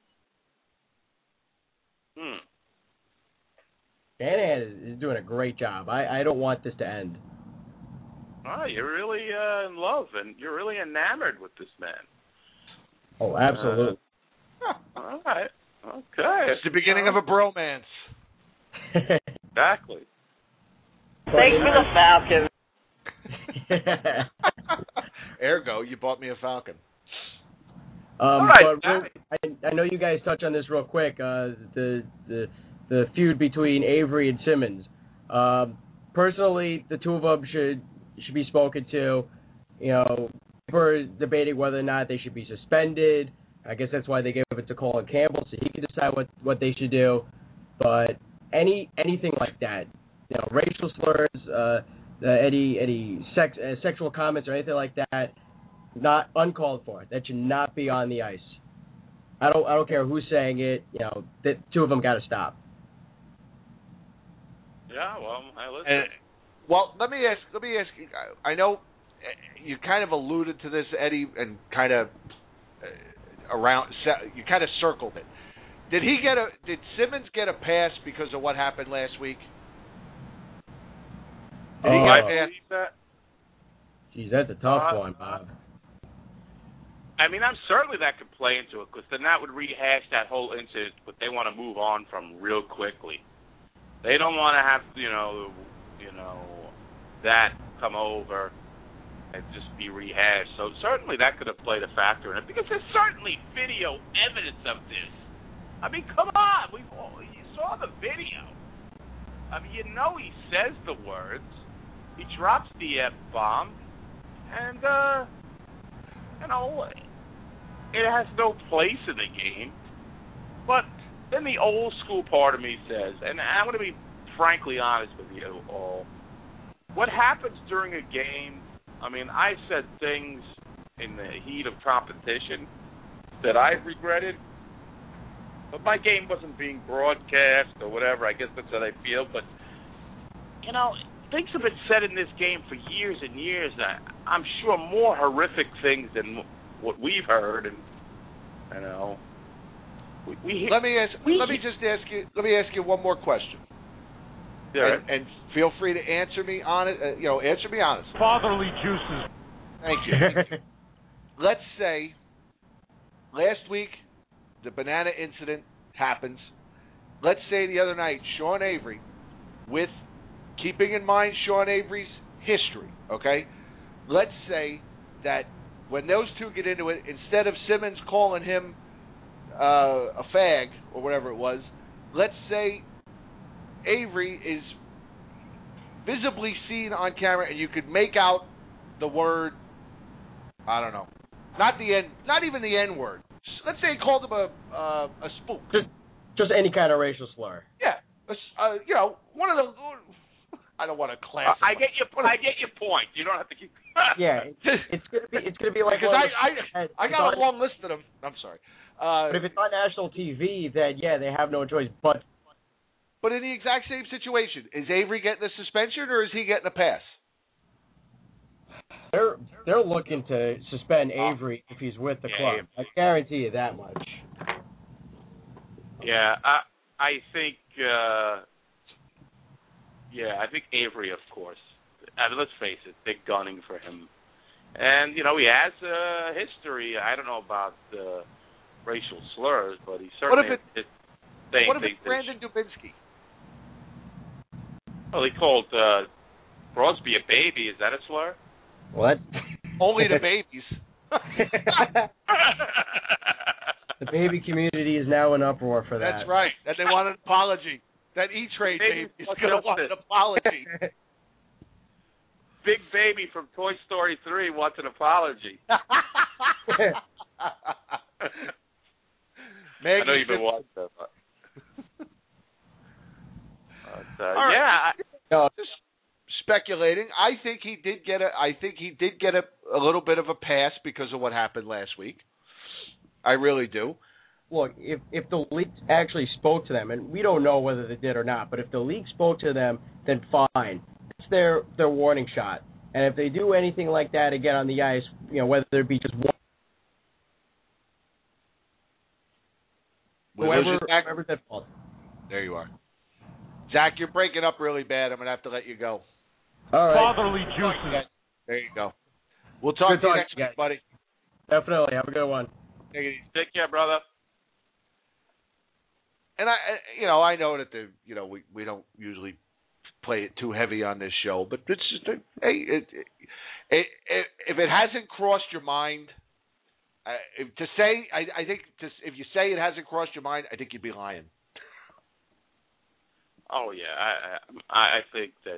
Shanahan is doing a great job. I don't want this to end. Oh, you're really in love, and you're really enamored with this man. Oh, absolutely. All right. Okay. It's the beginning of a bromance. Exactly. Thanks for the Falcon. Ergo, you bought me a Falcon. All right. But I know you guys touch on this real quick. The feud between Avery and Simmons. Personally, the two of them should be spoken to. We're debating whether or not they should be suspended. I guess that's why they gave it to Colin Campbell, so he can decide what they should do. But anything like that, racial slurs, any sexual comments or anything like that, not uncalled for. That should not be on the ice. I don't care who's saying it. The two of them got to stop. Yeah, well, I listen. Well, let me ask you. I know you kind of alluded to this, Eddie, and kind of you kind of circled it. Did Simmons get a pass because of what happened last week? Did he get a pass? That? Geez, that's a tough one, Bob. I mean, I'm certainly that could play into it, because then that would rehash that whole incident, but they want to move on from real quickly. They don't want to have, that come over and just be rehashed. So certainly that could have played a factor in it, because there's certainly video evidence of this. I mean, come on. You saw the video. I mean, he says the words. He drops the F-bomb. And, it has no place in the game. But then the old school part of me says, and I'm going to be frankly honest with you all, what happens during a game, I mean, I said things in the heat of competition that I regretted, but my game wasn't being broadcast or whatever. I guess that's how they feel. But, things have been said in this game for years and years. I'm sure more horrific things than what we've heard. And, let me ask you one more question. Yeah. And feel free to answer me on it. Answer me honestly. Fatherly juices. Thank you. Let's say last week the banana incident happens. Let's say the other night Sean Avery, with keeping in mind Sean Avery's history, okay? Let's say that when those two get into it, instead of Simmons calling him a fag or whatever it was, let's say Avery is visibly seen on camera and you could make out the word, I don't know, not even the N word. Let's say he called him a spook. Just any kind of racial slur. Yeah, one of the. I don't want to classify. I get your point. You don't have to keep. Yeah, it's gonna be like. Because I got a long list of them. I'm sorry. But if it's on national TV, then they have no choice but. But in the exact same situation, is Avery getting a suspension or is he getting a pass? They're looking to suspend Avery if he's with the club. I guarantee you that much. Yeah, I think. I think Avery, of course. I mean, let's face it, they're gunning for him, and he has a history. I don't know about the racial slurs, but he certainly. What if it's Brandon Dubinsky? Well, he called Crosby a baby. Is that a slur? What? Only the babies. The baby community is now in uproar for that. That's right. And they want an apology. That E-Trade baby is going to want an apology. Big Baby from Toy Story 3 wants an apology. Maggie, I know you've been watching that. Yeah. Just speculating. I think he did get a little bit of a pass because of what happened last week. I really do. Look, if the league actually spoke to them, and we don't know whether they did or not, but if the league spoke to them, then fine. It's their warning shot. And if they do anything like that again on the ice, whether it be just one, whoever's at fault. There you are. Zach, you're breaking up really bad. I'm going to have to let you go. All right. Fatherly juices. There you go. We'll talk to you next week, buddy. Definitely. Have a good one. Take care, brother. And I know that we don't usually play it too heavy on this show, but it's just if it hasn't crossed your mind, if you say it hasn't crossed your mind, I think you'd be lying. Oh yeah, I think that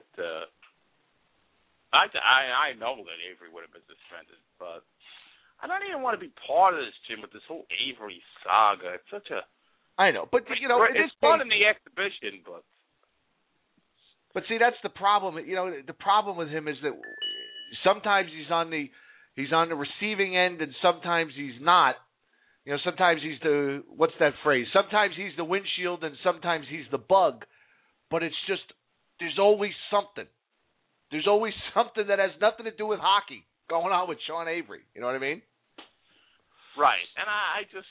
I know that Avery would have been suspended, but I don't even want to be part of this, Jim, with this whole Avery saga. It's such a I know, but it's fun in the exhibition, but see, that's the problem. The problem with him is that sometimes he's on the receiving end, and sometimes he's not. Sometimes he's what's that phrase? Sometimes he's the windshield, and sometimes he's the bug. But it's just there's always something. There's always something that has nothing to do with hockey going on with Sean Avery. You know what I mean? Right, and I just.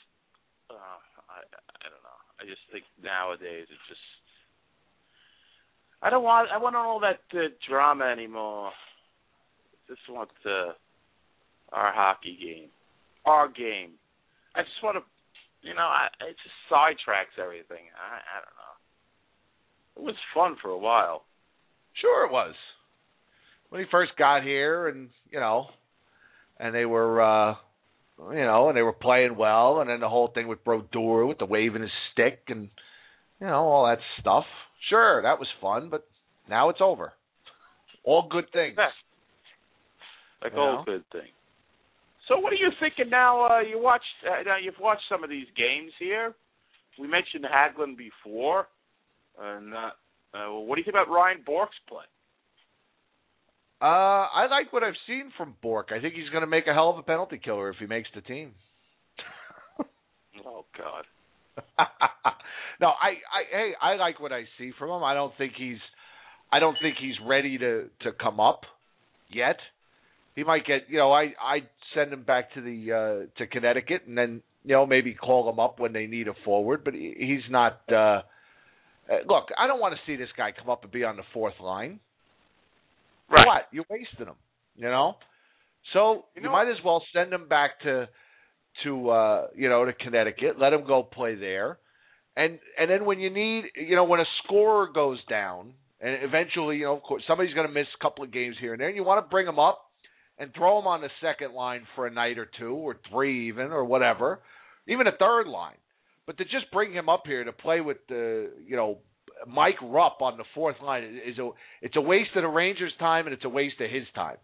I don't know. I just think nowadays it's just I want all that drama anymore. I just want our hockey game, our game. I just want to, it just sidetracks everything. I don't know. It was fun for a while. Sure, it was. When he first got here, and and they were. And they were playing well, and then the whole thing with Brodeur with the waving his stick and, all that stuff. Sure, that was fun, but now it's over. All good things. Like all good things. So what are you thinking now? You've watched some of these games here. We mentioned Hagelin before. And what do you think about Ryan Bourque's play? I like what I've seen from Bourque. I think he's going to make a hell of a penalty killer if he makes the team. Oh God. No, I like what I see from him. I don't think he's ready to come up yet. He might get, I'd send him back to Connecticut and then, maybe call him up when they need a forward, but he's not look, I don't want to see this guy come up and be on the fourth line. Right. What? You're wasting him, So you might as well send him back to Connecticut. Let him go play there, and then when you need, when a scorer goes down, and eventually, of course, somebody's going to miss a couple of games here and there, and you want to bring him up and throw him on the second line for a night or two or three even or whatever, even a third line, but to just bring him up here to play with the Mike Rupp on the fourth line it's a waste of the Rangers' time and it's a waste of his time.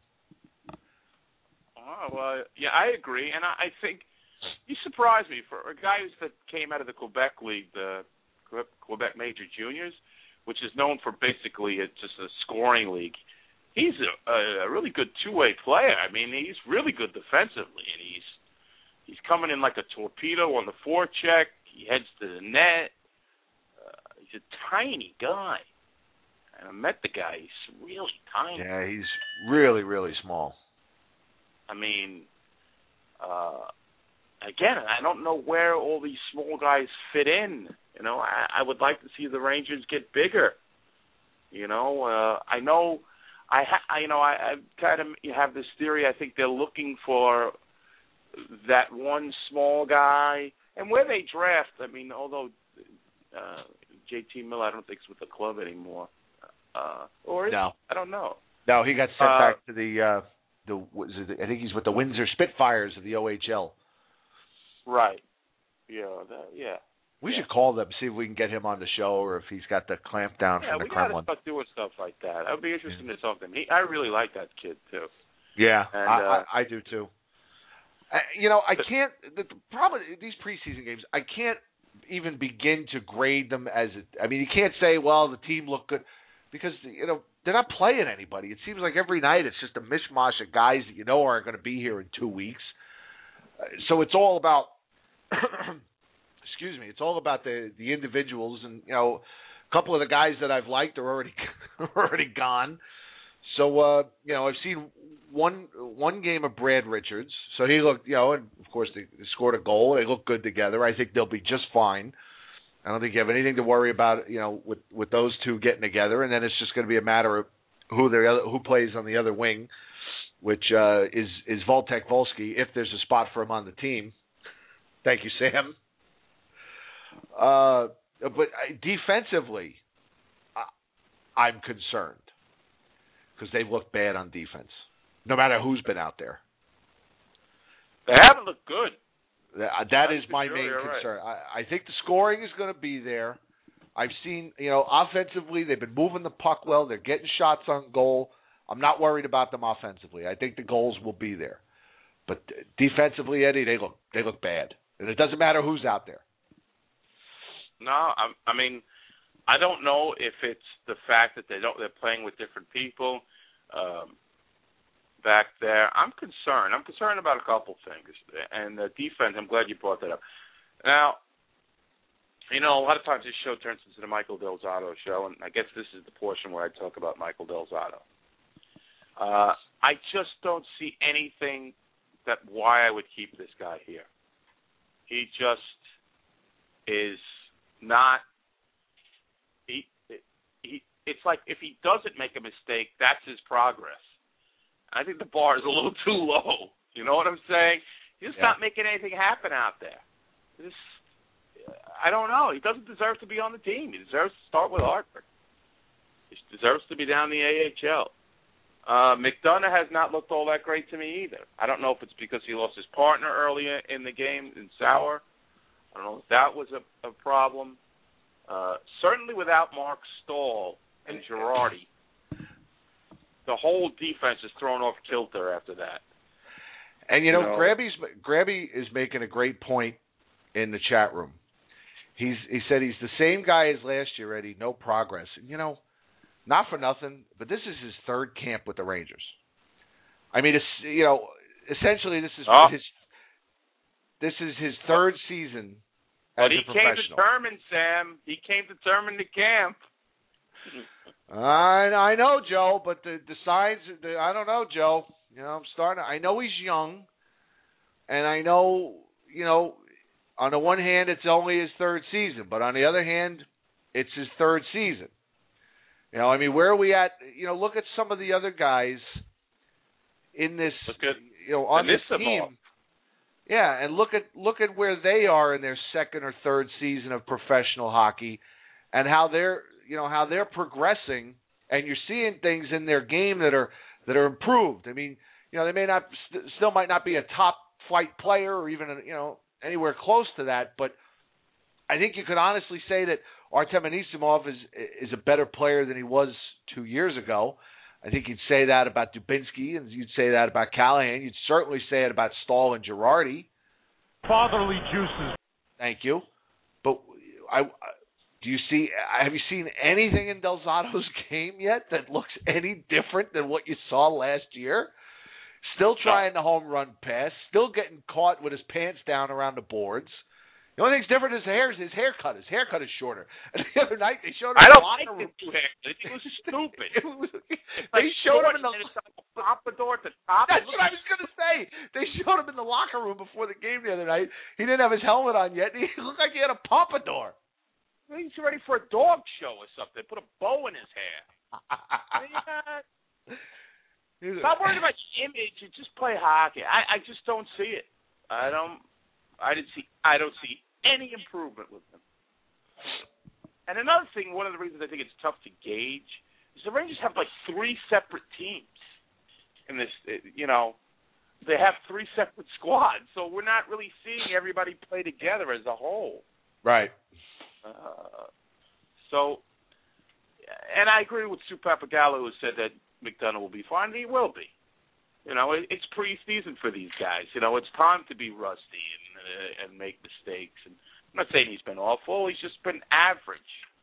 Oh, well, yeah, I agree, and I think he surprised me for a guy that came out of the Quebec League, the Quebec Major Juniors, which is known for basically just a scoring league. He's a really good two-way player. I mean, he's really good defensively, and he's coming in like a torpedo on the forecheck. He heads to the net. He's a tiny guy. And I met the guy. He's really tiny. Yeah, he's really, really small. I mean, again, I don't know where all these small guys fit in. I would like to see the Rangers get bigger. I know I kind of have this theory. I think they're looking for that one small guy. And where they draft, I mean, although JT Miller, I don't think is with the club anymore. Or is no. I don't know. No, he got sent back to I think he's with the Windsor Spitfires of the OHL. Right. Yeah. Yeah. We should call them, see if we can get him on the show, or if he's got the clamp down from the Kremlin. Yeah, we got to start doing stuff like that. I'd be interested in something. I really like that kid too. Yeah, and, I do too. I can't. The problem with these preseason games, I can't even begin to grade them as I mean, you can't say, well, the team looked good because they're not playing anybody. It seems like every night it's just a mishmash of guys that you know are going to be here in 2 weeks. So it's all about excuse me, it's all about the individuals, and a couple of the guys that I've liked are already gone. So I've seen one game of Brad Richards. So he looked, and of course they scored a goal. They look good together. I think they'll be just fine. I don't think you have anything to worry about, with those two getting together. And then it's just going to be a matter of who plays on the other wing, which is Voltek Volsky, if there's a spot for him on the team. Thank you, Sam. But defensively, I'm concerned because they've looked bad on defense, no matter who's been out there. They haven't looked good. That is my main concern. Right. I think the scoring is going to be there. I've seen, offensively, they've been moving the puck well. They're getting shots on goal. I'm not worried about them offensively. I think the goals will be there. But defensively, Eddie, they look bad. And it doesn't matter who's out there. No, I mean, I don't know if it's the fact that they're playing with different people back there. I'm concerned. I'm concerned about a couple things. And the defense, I'm glad you brought that up. Now, a lot of times this show turns into the Michael Del Zotto show, and I guess this is the portion where I talk about Michael Del Zotto. I just don't see anything why I would keep this guy here. He just is not. It's like if he doesn't make a mistake, that's his progress. I think the bar is a little too low. You know what I'm saying? He's just not making anything happen out there. I don't know. He doesn't deserve to be on the team. He deserves to start with Hartford. He deserves to be down in the AHL. McDonough has not looked all that great to me either. I don't know if it's because he lost his partner earlier in the game in Sauer. I don't know if that was a problem. Certainly without Mark Stahl and Girardi, the whole defense is thrown off kilter after that. And, Grabby is making a great point in the chat room. He said he's the same guy as last year, Eddie, no progress. And, not for nothing, but this is his third camp with the Rangers. I mean, essentially this is his third season as a professional. But he came determined, Sam. He came determined to camp. I know, Joe, but the signs, I don't know, Joe. I know he's young, and I know, on the one hand, it's only his third season, but on the other hand, it's his third season. Where are we at? Look at some of the other guys in this, on this team. Yeah, and look at where they are in their second or third season of professional hockey, and how they're progressing, and you're seeing things in their game that are improved. I mean, they may not still might not be a top flight player or even anywhere close to that, but I think you could honestly say that Artem Anisimov is a better player than he was 2 years ago. I think you'd say that about Dubinsky, and you'd say that about Callahan. You'd certainly say it about Stahl and Girardi. Fatherly juices. Thank you. But have you seen anything in Del Zotto's game yet that looks any different than what you saw last year? Still trying the home run pass, still getting caught with his pants down around the boards. The only thing's different is his haircut. His haircut is shorter. And the other night they showed him in the locker room. It was stupid. They showed him in the pompadour at the top. That's what I was going to say. They showed him in the locker room before the game the other night. He didn't have his helmet on yet. He looked like he had a pompadour. He's ready for a dog show or something. Put a bow in his hair. Stop worrying about your image and just play hockey. I just don't see it. I don't see any improvement with them. And another thing, one of the reasons I think it's tough to gauge is the Rangers have like three separate teams in this. They have three separate squads, so we're not really seeing everybody play together as a whole. Right. And I agree with Sue Papagallo, who said that McDonough will be fine. He will be. It's pre-season for these guys. It's time to be rusty, and and make mistakes. And I'm not saying he's been awful. He's just been average.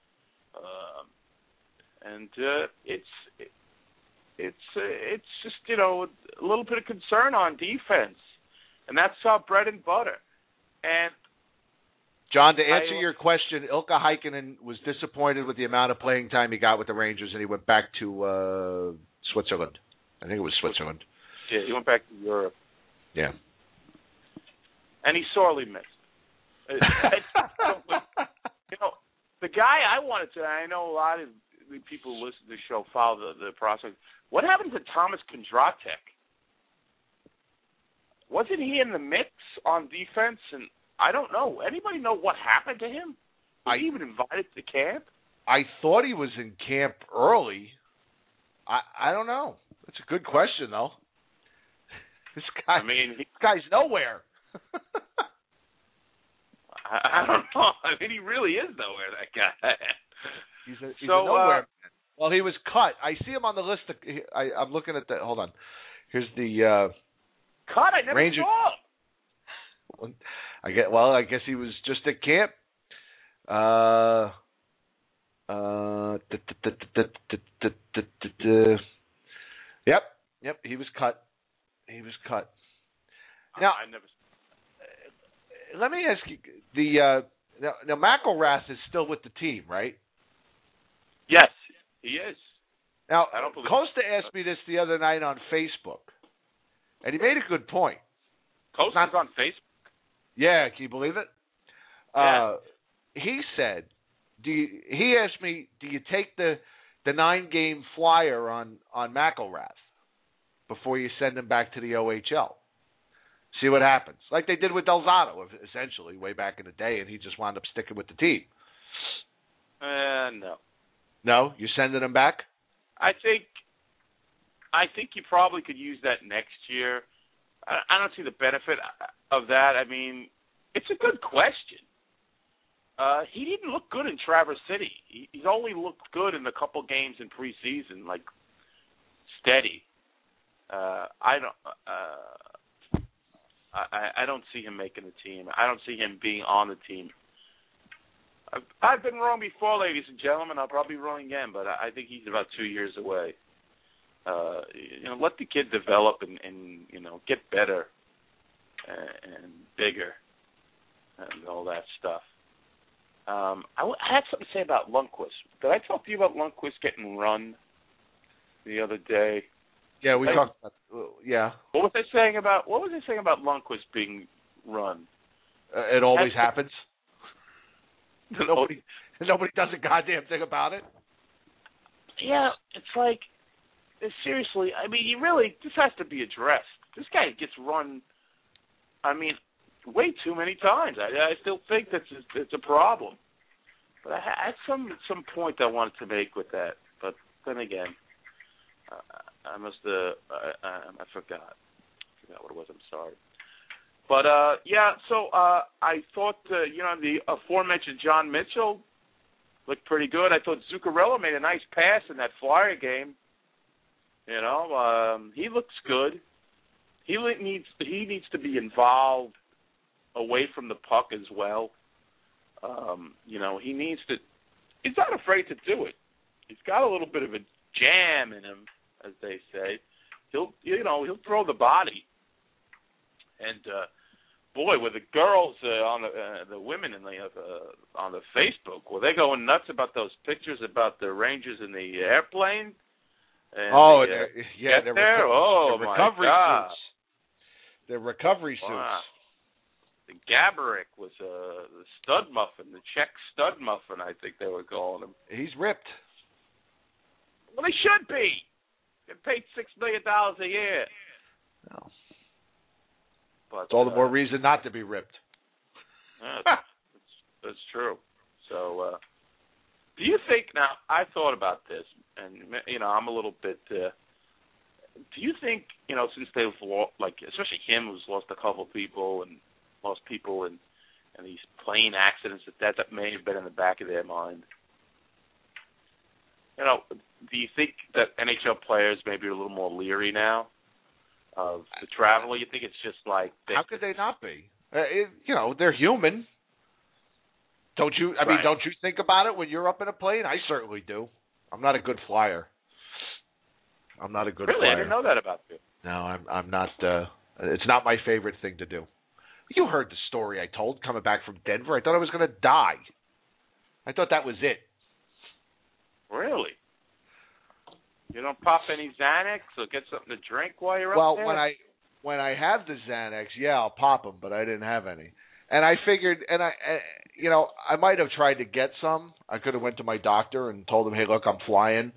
It's just, you know, a little bit of concern on defense, and that's our bread and butter. And John, to answer your question, Ilkka Heikkinen was disappointed with the amount of playing time he got with the Rangers, and he went back to Switzerland. I think it was Switzerland. Yeah, he went back to Europe. Yeah. And he sorely missed. You know, the guy I wanted to, I know a lot of the people who listen to the show follow the process. What happened to Thomas Kondratek? Wasn't he in the mix on defense? And I don't know. Anybody know what happened to him? Was he even invited to camp? I thought he was in camp early. I don't know. That's a good question, though. This guy's nowhere. I don't know. I mean, he really is nowhere, that guy. He's a nowhere. Well, he was cut. I see him on the list. I'm looking at the. Hold on. Here's the. Cut? I never Ranger. saw. I guess he was just at camp. Yep. He was cut. Now, I never. Let me ask you. Now McElrath is still with the team, right? Yes, he is. Now, I don't believe Costa asked me this the other night on Facebook, and he made a good point. Costa's on Facebook? Yeah, can you believe it? Yeah. He said, he asked me, do you take the 9-game flyer on McElrath before you send him back to the OHL? See what happens. Like they did with Delzato, essentially, way back in the day, and he just wound up sticking with the team. No. No? You're sending him back? I think you probably could use that next year. I don't see the benefit of that. I mean, it's a good question. He didn't look good in Traverse City. He's only looked good in a couple games in preseason, like steady. I don't see him making the team. I don't see him being on the team. I've been wrong before, ladies and gentlemen. I'll probably be wrong again, but I think he's about 2 years away. Let the kid develop and get better and bigger and all that stuff. I had something to say about Lundqvist. Did I talk to you about Lundqvist getting run the other day? Yeah, we talked about. Yeah. What was I saying about Lundqvist being run? It always happens. Nobody does a goddamn thing about it. Yeah, it's like, seriously. I mean, this has to be addressed. This guy gets run. I mean, way too many times. I still think it's a problem. But I had some point I wanted to make with that. But then again, I must have. I forgot. I forgot what it was. I'm sorry. But so I thought the aforementioned John Mitchell looked pretty good. I thought Zuccarello made a nice pass in that Flyer game. He looks good. He needs to be involved away from the puck as well. He needs to. He's not afraid to do it. He's got a little bit of a jam in him, as they say. He'll throw the body. And boy, with the girls on the women in on the Facebook, were they going nuts about those pictures about the Rangers in the airplane? And the recovery God. suits. The recovery suits. Wow. The Gaborik was the stud muffin, the Czech stud muffin, I think they were calling him. He's ripped. Well, he should be. Get paid $6 million a year. No. But it's all the more reason not to be ripped. That's true. So, do you think, now, I thought about this, and, I'm a little bit, do you think, since they've lost, especially him who's lost a couple people and lost people in these plane accidents, that may have been in the back of their mind. Do you think that NHL players maybe are a little more leery now of the travel? You think it's just like... How could they not be? They're human. Don't you? I mean, Right. don't you think about it when you're up in a plane? I certainly do. I'm not a good flyer. I'm not a good Really? flyer. I didn't know that about you. No, I'm not. It's not my favorite thing to do. You heard the story I told coming back from Denver. I thought I was going to die. I thought that was it. Really? You don't pop any Xanax or get something to drink while you're Well, up there? when I have the Xanax, yeah, I'll pop them, but I didn't have any. And I figured, I might have tried to get some. I could have went to my doctor and told him, hey, look, I'm flying.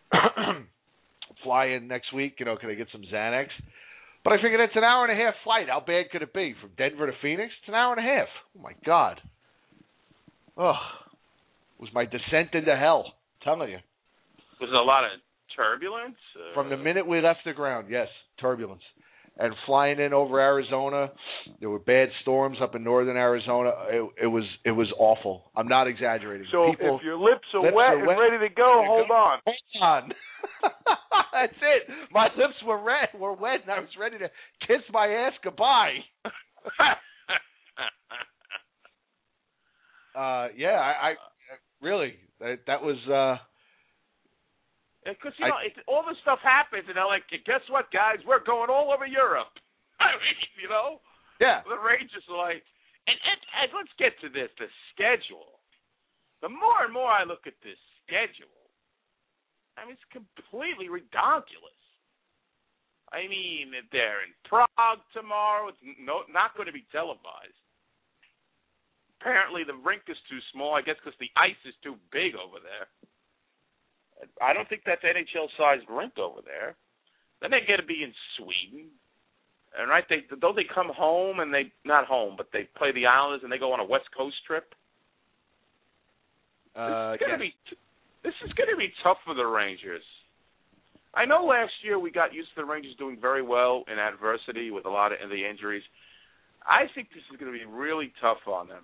Flying next week, can I get some Xanax? But I figured it's an hour and a half flight. How bad could it be? From Denver to Phoenix? It's an hour and a half. Oh, my God. Oh, it was my descent into hell. I'm telling you. Was there a lot of turbulence? From the minute we left the ground, yes, turbulence. And flying in over Arizona, there were bad storms up in northern Arizona. It was awful. I'm not exaggerating. So People, if your lips are wet and ready to go, hold on. Hold on. That's it. My lips were wet, and I was ready to kiss my ass goodbye. I really that was. Because, all this stuff happens, and they're like, guess what, guys? We're going all over Europe. I mean, Yeah. The Rangers are like, and let's get to this, the schedule. The more and more I look at this schedule, I mean, it's completely ridiculous. I mean, they're in Prague tomorrow. It's not going to be televised. Apparently, the rink is too small, I guess because the ice is too big over there. I don't think that's NHL-sized rink over there. Then they get to be in Sweden, and they come home and not home, but they play the Islanders and they go on a West Coast trip. This is going to be tough for the Rangers. I know last year we got used to the Rangers doing very well in adversity with a lot of the injuries. I think this is going to be really tough on them.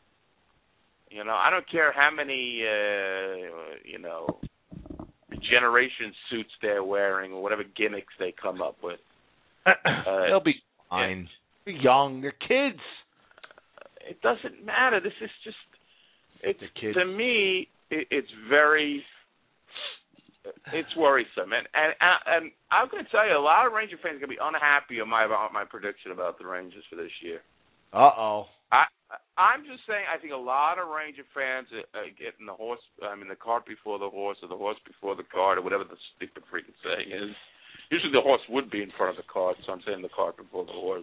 I don't care how many, generation suits they're wearing or whatever gimmicks they come up with. They'll be fine. They're young. They're kids. It doesn't matter. This is just, to me, it's worrisome. And I'm going to tell you, a lot of Ranger fans are going to be unhappy about my prediction about the Rangers for this year. Uh-oh. I'm just saying, I think a lot of Ranger fans are getting the cart before the horse, or the horse before the cart, or whatever the stupid freaking saying is. Usually the horse would be in front of the cart, so I'm saying the cart before the horse.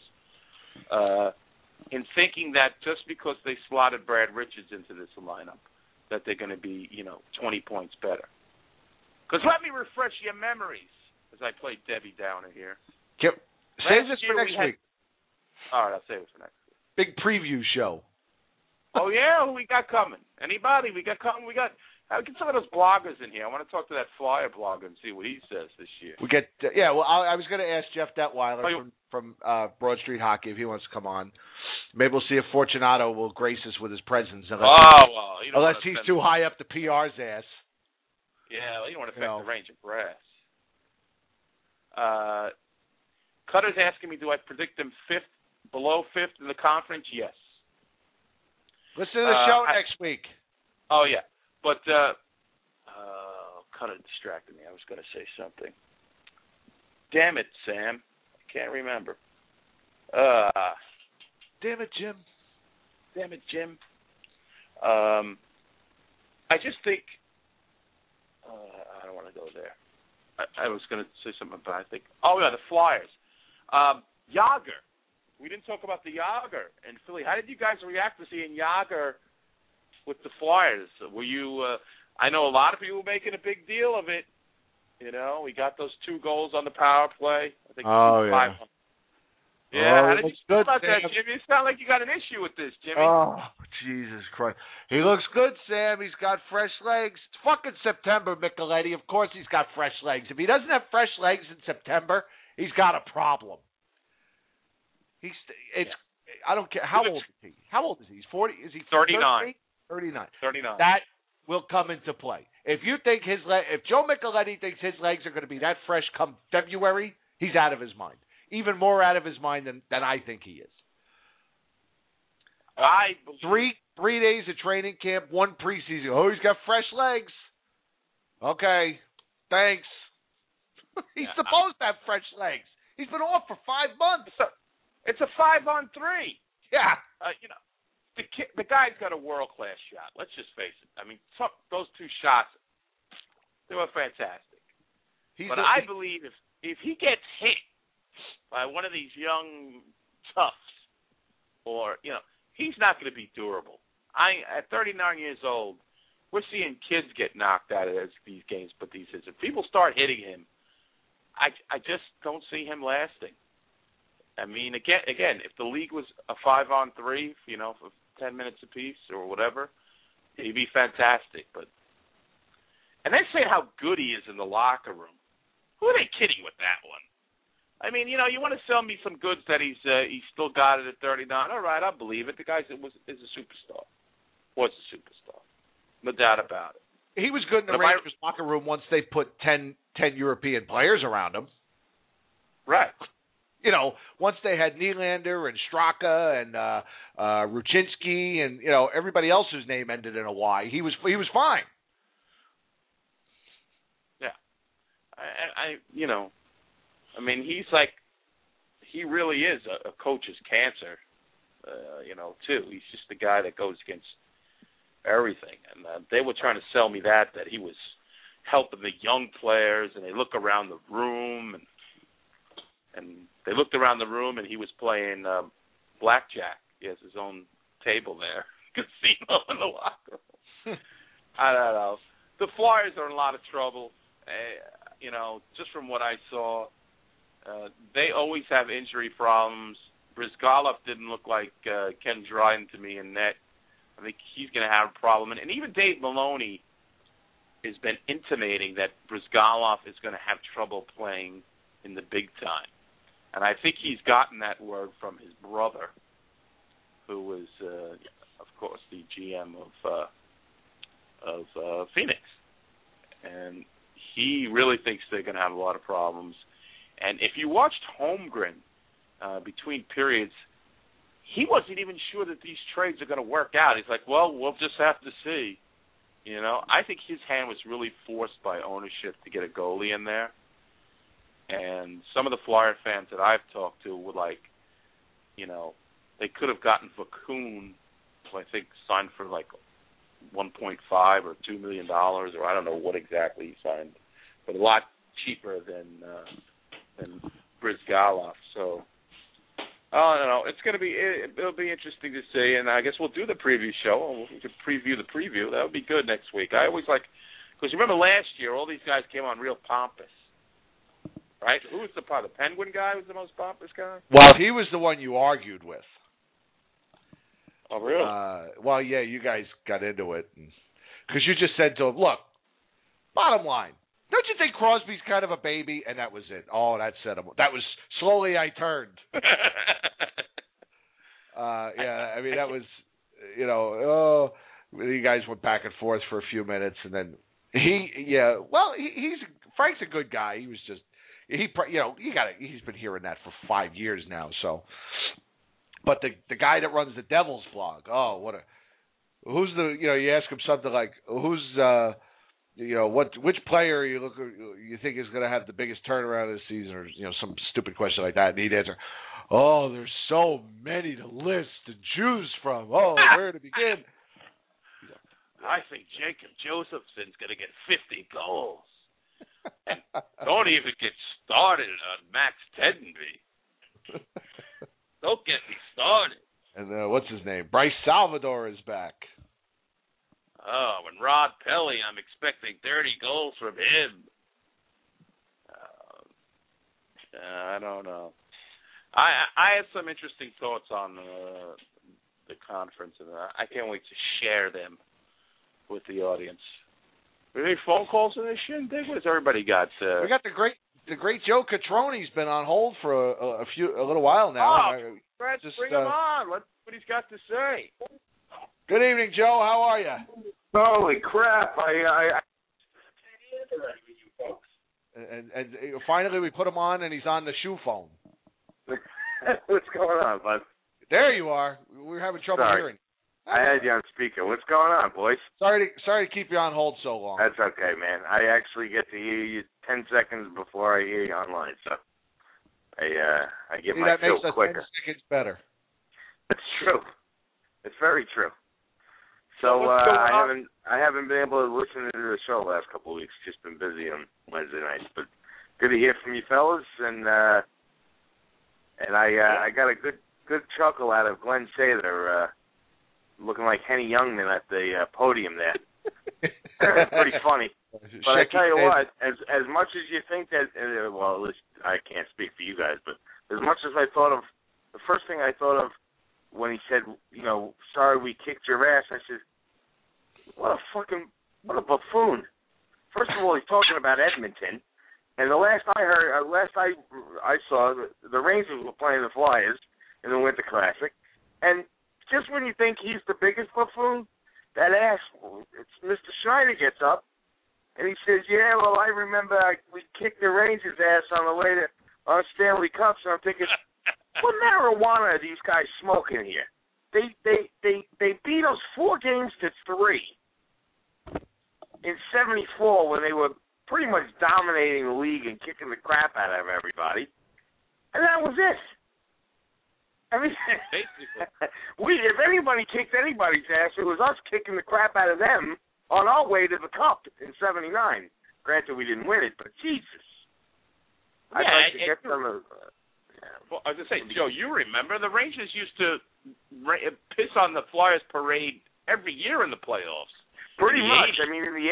In thinking that just because they slotted Brad Richards into this lineup, that they're going to be, 20 points better. Because let me refresh your memories as I play Debbie Downer here. Yep. Save this for next week. All right, I'll save it for next week. Big preview show. Oh, yeah? Who we got coming? Anybody? We got coming? Get some of those bloggers in here. I want to talk to that Flyer blogger and see what he says this year. We get I was going to ask Jeff Detweiler from Broad Street Hockey if he wants to come on. Maybe we'll see if Fortunato will grace us with his presence. Unless he's too high up the PR's ass. Yeah, you don't want to affect the Ranger brass. Cutter's asking me, do I predict them below fifth in the conference? Yes. Listen to the show next week. Oh, yeah. But, Cutter distracted me. I was going to say something. Damn it, Sam. I can't remember. Damn it, Jim. I just think, I don't want to go there. I was going to say something about, the Flyers. Yager. We didn't talk about the Yager in Philly. How did you guys react to seeing Yager with the Flyers? Were you? I know a lot of people were making a big deal of it. We got those 2 goals on the power play. I think. Oh yeah. Yeah. How did you feel about that, Jimmy? It sounds like you got an issue with this, Jimmy. Oh Jesus Christ! He looks good, Sam. He's got fresh legs. It's fucking September, Micheletti. Of course he's got fresh legs. If he doesn't have fresh legs in September, he's got a problem. I don't care. How old is he? He's 40. Is he 39? 39. 39. That will come into play. If you think if Joe Micheletti thinks his legs are going to be that fresh come February, he's out of his mind. Even more out of his mind than I think he is. Three days of training camp, 1 preseason. Oh, he's got fresh legs. Okay, thanks. He's supposed to have fresh legs. He's been off for 5 months. It's a 5-on-3. Yeah. The guy's got a world-class shot. Let's just face it. I mean, those 2 shots, they were fantastic. I believe if he gets hit by one of these young toughs, or, he's not going to be durable. At 39 years old, we're seeing kids get knocked out of these games, but if people start hitting him, I just don't see him lasting. I mean, again, if the league was a 5-on-3, for 10 minutes apiece or whatever, he'd be fantastic. And they say how good he is in the locker room. Who are they kidding with that one? I mean, you want to sell me some goods that he's still got it at 39. All right, I believe it. The guy is a superstar. Was a superstar. No doubt about it. He was good in the Rangers locker room once they put 10 European players around him. Right. Once they had Nylander and Straka and Ruchinski and everybody else whose name ended in a Y, he was fine. Yeah. I mean, he really is a coach's cancer, too. He's just the guy that goes against everything. And they were trying to sell me that he was helping the young players, and they look around the room, and they looked around the room, and he was playing blackjack. He has his own table there, casino in the locker room. I don't know. The Flyers are in a lot of trouble. Just from what I saw, they always have injury problems. Brizgalov didn't look like Ken Dryden to me in net. I think he's going to have a problem. And even Dave Maloney has been intimating that Brizgalov is going to have trouble playing in the big time. And I think he's gotten that word from his brother, who was, of course, the GM of Phoenix. And he really thinks they're going to have a lot of problems. And if you watched Holmgren between periods, he wasn't even sure that these trades are going to work out. He's like, well, we'll just have to see. I think his hand was really forced by ownership to get a goalie in there. And some of the Flyer fans that I've talked to were like, they could have gotten Vakoun, I think, signed for like $1.5 or $2 million, or I don't know what exactly he signed, but a lot cheaper than Brizgalov. So, I don't know. It'll be interesting to see, and I guess we'll do the preview show. We could preview the preview. That would be good next week. I always like, because you remember last year, all these guys came on real pompous. Right? Who was the Penguin guy was the most pompous guy? Well, he was the one you argued with. Oh, really? Well, yeah, you guys got into it. Because you just said to him, look, bottom line, don't you think Crosby's kind of a baby? And that was it. Oh, that set him. That was slowly I turned. Yeah, I mean, that was, you guys went back and forth for a few minutes. And then Frank's a good guy. He was just, he's been hearing that for 5 years now. So, but the guy that runs the Devils blog, you ask him something like, which player you think is going to have the biggest turnaround this season, or some stupid question like that, and he'd answer, "Oh, there's so many to list and choose from. Oh, where to begin?" I think Jacob Josephson's going to get 50 goals. And don't even get started on Max Tedenby. Don't get me started. And what's his name? Bryce Salvador is back. Oh, and Rod Pelly, I'm expecting 30 goals from him. I don't know. I have some interesting thoughts on the conference, and I can't wait to share them with the audience. Are there any phone calls in this shindig? What has everybody got? We got the great Joe Catroni's been on hold for a little while now. Oh, bring him on. Let's see what he's got to say. Good evening, Joe. How are you? Holy crap! And finally we put him on, and he's on the shoe phone. What's going on, bud? There you are. We're having trouble hearing. I had you on speaker. What's going on, boys? Sorry to keep you on hold so long. That's okay, man. I actually get to hear you 10 seconds before I hear you online, so I get my fill quicker. That makes 10 seconds better. That's true. It's very true. So I haven't been able to listen to the show the last couple of weeks. Just been busy on Wednesday nights, but good to hear from you fellas, and I got a good chuckle out of Glenn Sather looking like Henny Youngman at the podium there. Pretty funny. But I tell you what, as much as you think that, well, at least I can't speak for you guys, but as much as I thought of, the first thing I thought of when he said, sorry we kicked your ass, I said, what a buffoon. First of all, he's talking about Edmonton, and the last I saw, the Rangers were playing the Flyers in the Winter Classic, and just when you think he's the biggest buffoon, that ass, it's Mr. Schneider gets up, and he says, yeah, well, I remember we kicked the Rangers' ass on the way to our Stanley Cups, and I'm thinking, what marijuana are these guys smoking here? They beat us 4 games to 3 in '74 when they were pretty much dominating the league and kicking the crap out of everybody, and that was it. I mean, if anybody kicked anybody's ass, it was us kicking the crap out of them on our way to the Cup in '79. Granted, we didn't win it, but Jesus. I'd like to get some of... Well, I was going to say, Joe, you remember the Rangers used to piss on the Flyers parade every year in the playoffs. Pretty much. I mean, in the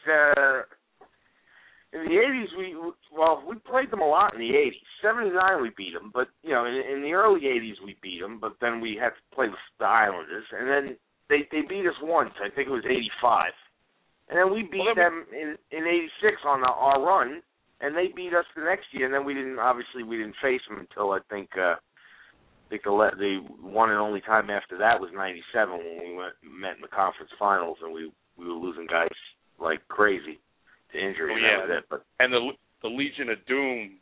80s, we played them a lot in the 80s. '79 we beat them, but in the early 80s we beat them. But then we had to play the Islanders, and then they beat us once. I think it was '85, and then we beat them in '86 on our run, and they beat us the next year. And then we didn't face them until I think the one and only time after that was '97 when we met in the conference finals, and we were losing guys like crazy to injury. That was it. But the Legion of Doom.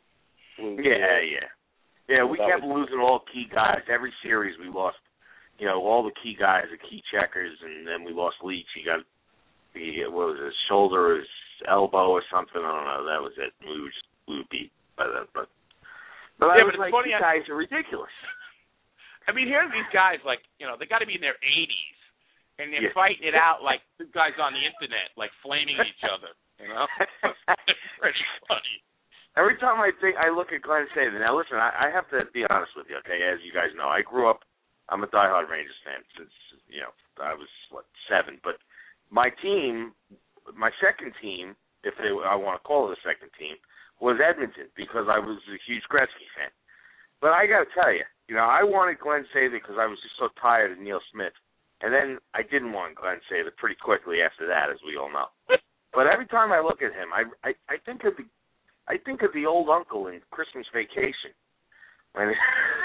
We kept losing all key guys. Every series we lost, all the key guys, the key checkers, and then we lost Leach. He got his shoulder, his elbow, or something. I don't know. That was it. We were beat by that. But I was like, these guys are ridiculous. I mean, here's these guys they got to be in their 80s, and they're fighting it out like two guys on the internet, like flaming each other. It's pretty funny. Every time I look at Glenn Sather, now listen, I have to be honest with you, okay? As you guys know, I grew up, I'm a diehard Rangers fan since, I was, 7. But my team, my second team, I want to call it a second team, was Edmonton because I was a huge Gretzky fan. But I got to tell you, I wanted Glenn Sather because I was just so tired of Neil Smith. And then I didn't want Glenn Sather pretty quickly after that, as we all know. But every time I look at him, I think of the old uncle in Christmas Vacation. When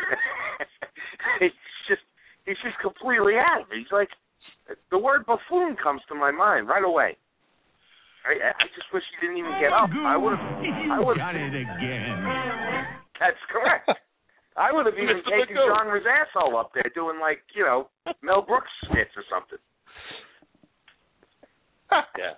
he's just completely out of it. He's like, the word buffoon comes to my mind right away. I just wish he didn't even get up. I would have got it again. That's correct. I would have even taken John Rosasol up there doing Mel Brooks skits or something. Yeah.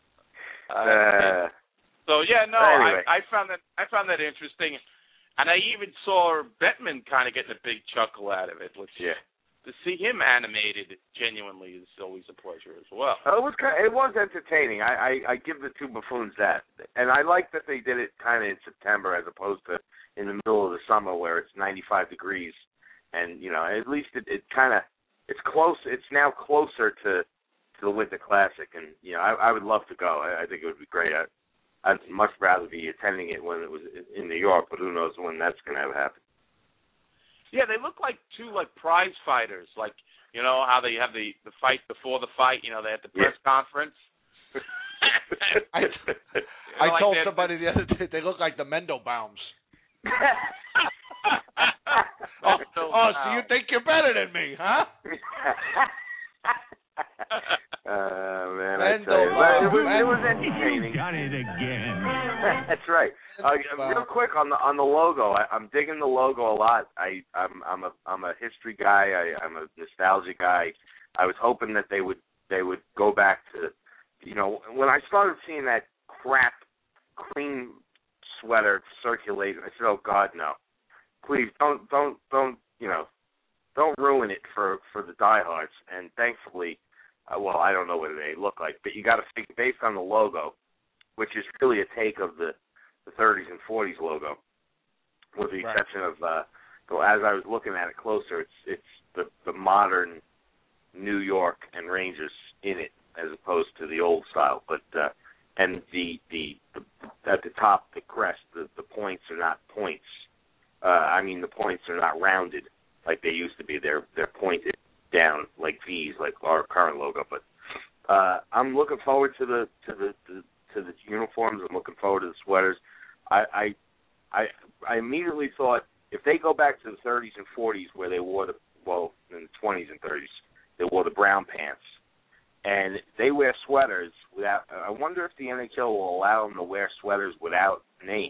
Anyway. I found that interesting, and I even saw Bettman kind of getting a big chuckle out of it. To see him animated genuinely is always a pleasure as well. It was entertaining. I give the two buffoons that, and I like that they did it kind of in September as opposed to in the middle of the summer where it's 95 degrees, and at least it's close. It's now closer to the Winter Classic, and I would love to go. I think it would be great. I'd much rather be attending it when it was in New York, but who knows when that's going to happen. Yeah, they look like two prize fighters, how they have the fight before the fight. They had the press conference. I told somebody the other day they look like the Mendelbaums. So you think you're better than me, huh? Man, I tell you, it was entertaining. Got it again. That's right. Real quick on the logo, I'm digging the logo a lot. I'm a history guy. I'm a nostalgia guy. I was hoping that they would go back to, when I started seeing that crap cream sweater circulate, I said, oh God, no, please don't ruin it for the diehards. And thankfully, well, I don't know what they look like, but you got to think based on the logo, which is really a take of the 30s and 40s logo, with the exception of, as I was looking at it closer, it's the modern New York and Rangers in it, as opposed to the old style. But and the at the top, the crest, the points are not points. The points are not rounded like they used to be. They're pointed down like V's, like our current logo. But I'm looking forward to the uniforms. I'm looking forward to the sweaters. I immediately thought if they go back to the 30s and 40s where they wore in the 20s and 30s, they wore the brown pants, and they wear sweaters without. I wonder if the NHL will allow them to wear sweaters without names,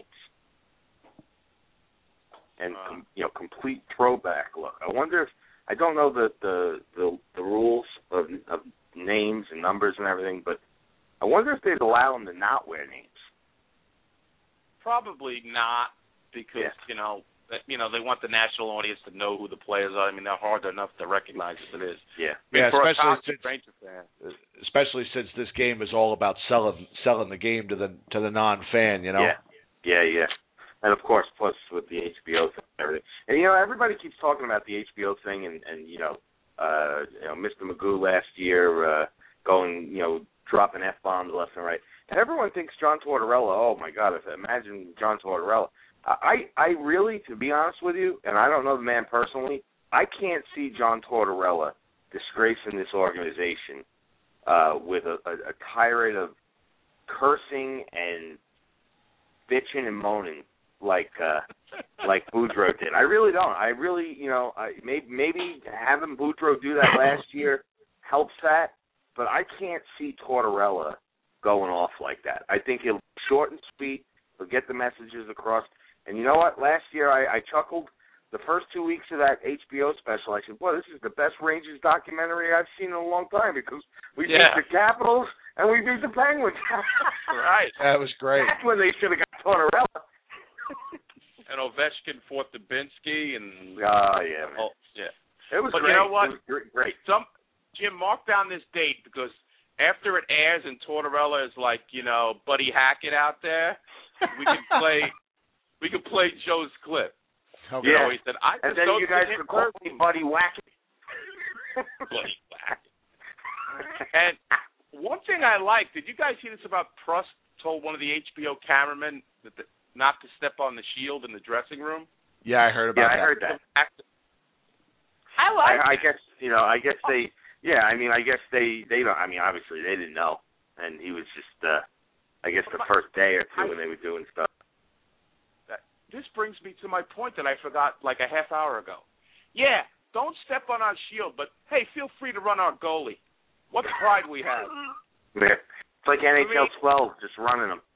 and complete throwback look. I wonder if I don't know the rules of names and numbers and everything, but I wonder if they'd allow them to not wear names. Probably not, because they want the national audience to know who the players are. They're hard enough to recognize as it is. Yeah, especially since this game is all about selling the game to the non-fan. Yeah. And of course, plus with the HBO thing and everything. And everybody keeps talking about the HBO thing, and Mr. Magoo last year dropping F-bombs left and right. And everyone thinks John Tortorella, oh my God, imagine John Tortorella. I really, to be honest with you, and I don't know the man personally, I can't see John Tortorella disgracing this organization with a tirade of cursing and bitching and moaning like Boudreaux did. I really don't. I really, maybe having Boudreaux do that last year helps that, but I can't see Tortorella going off like that. I think he'll be short and sweet. He'll get the messages across. And you know what? Last year I chuckled. The first 2 weeks of that HBO special, I said, boy, this is the best Rangers documentary I've seen in a long time, because we beat the Capitals and we beat the Penguins. Right. That was great. That's when they should have got Tortorella. And Ovechkin fought Dubinsky and... yeah, man. It was great. You know what? It was great. Jim, mark down this date, because after it airs and Tortorella is like, Buddy Hackett out there, we can play Joe's clip. Okay. He said, and then you guys could call me Buddy Wackett. Buddy Wackett. And one thing I like, did you guys see this about Prust told one of the HBO cameramen not to step on the shield in the dressing room? Yeah, I heard about that. I heard that. I guess they. Yeah, I guess they don't. Obviously they didn't know, and he was just. I guess the first day or two when they were doing stuff. This brings me to my point that I forgot like a half hour ago. Yeah, don't step on our shield, but hey, feel free to run our goalie. What pride we have. Yeah. It's like NHL 12, just running them.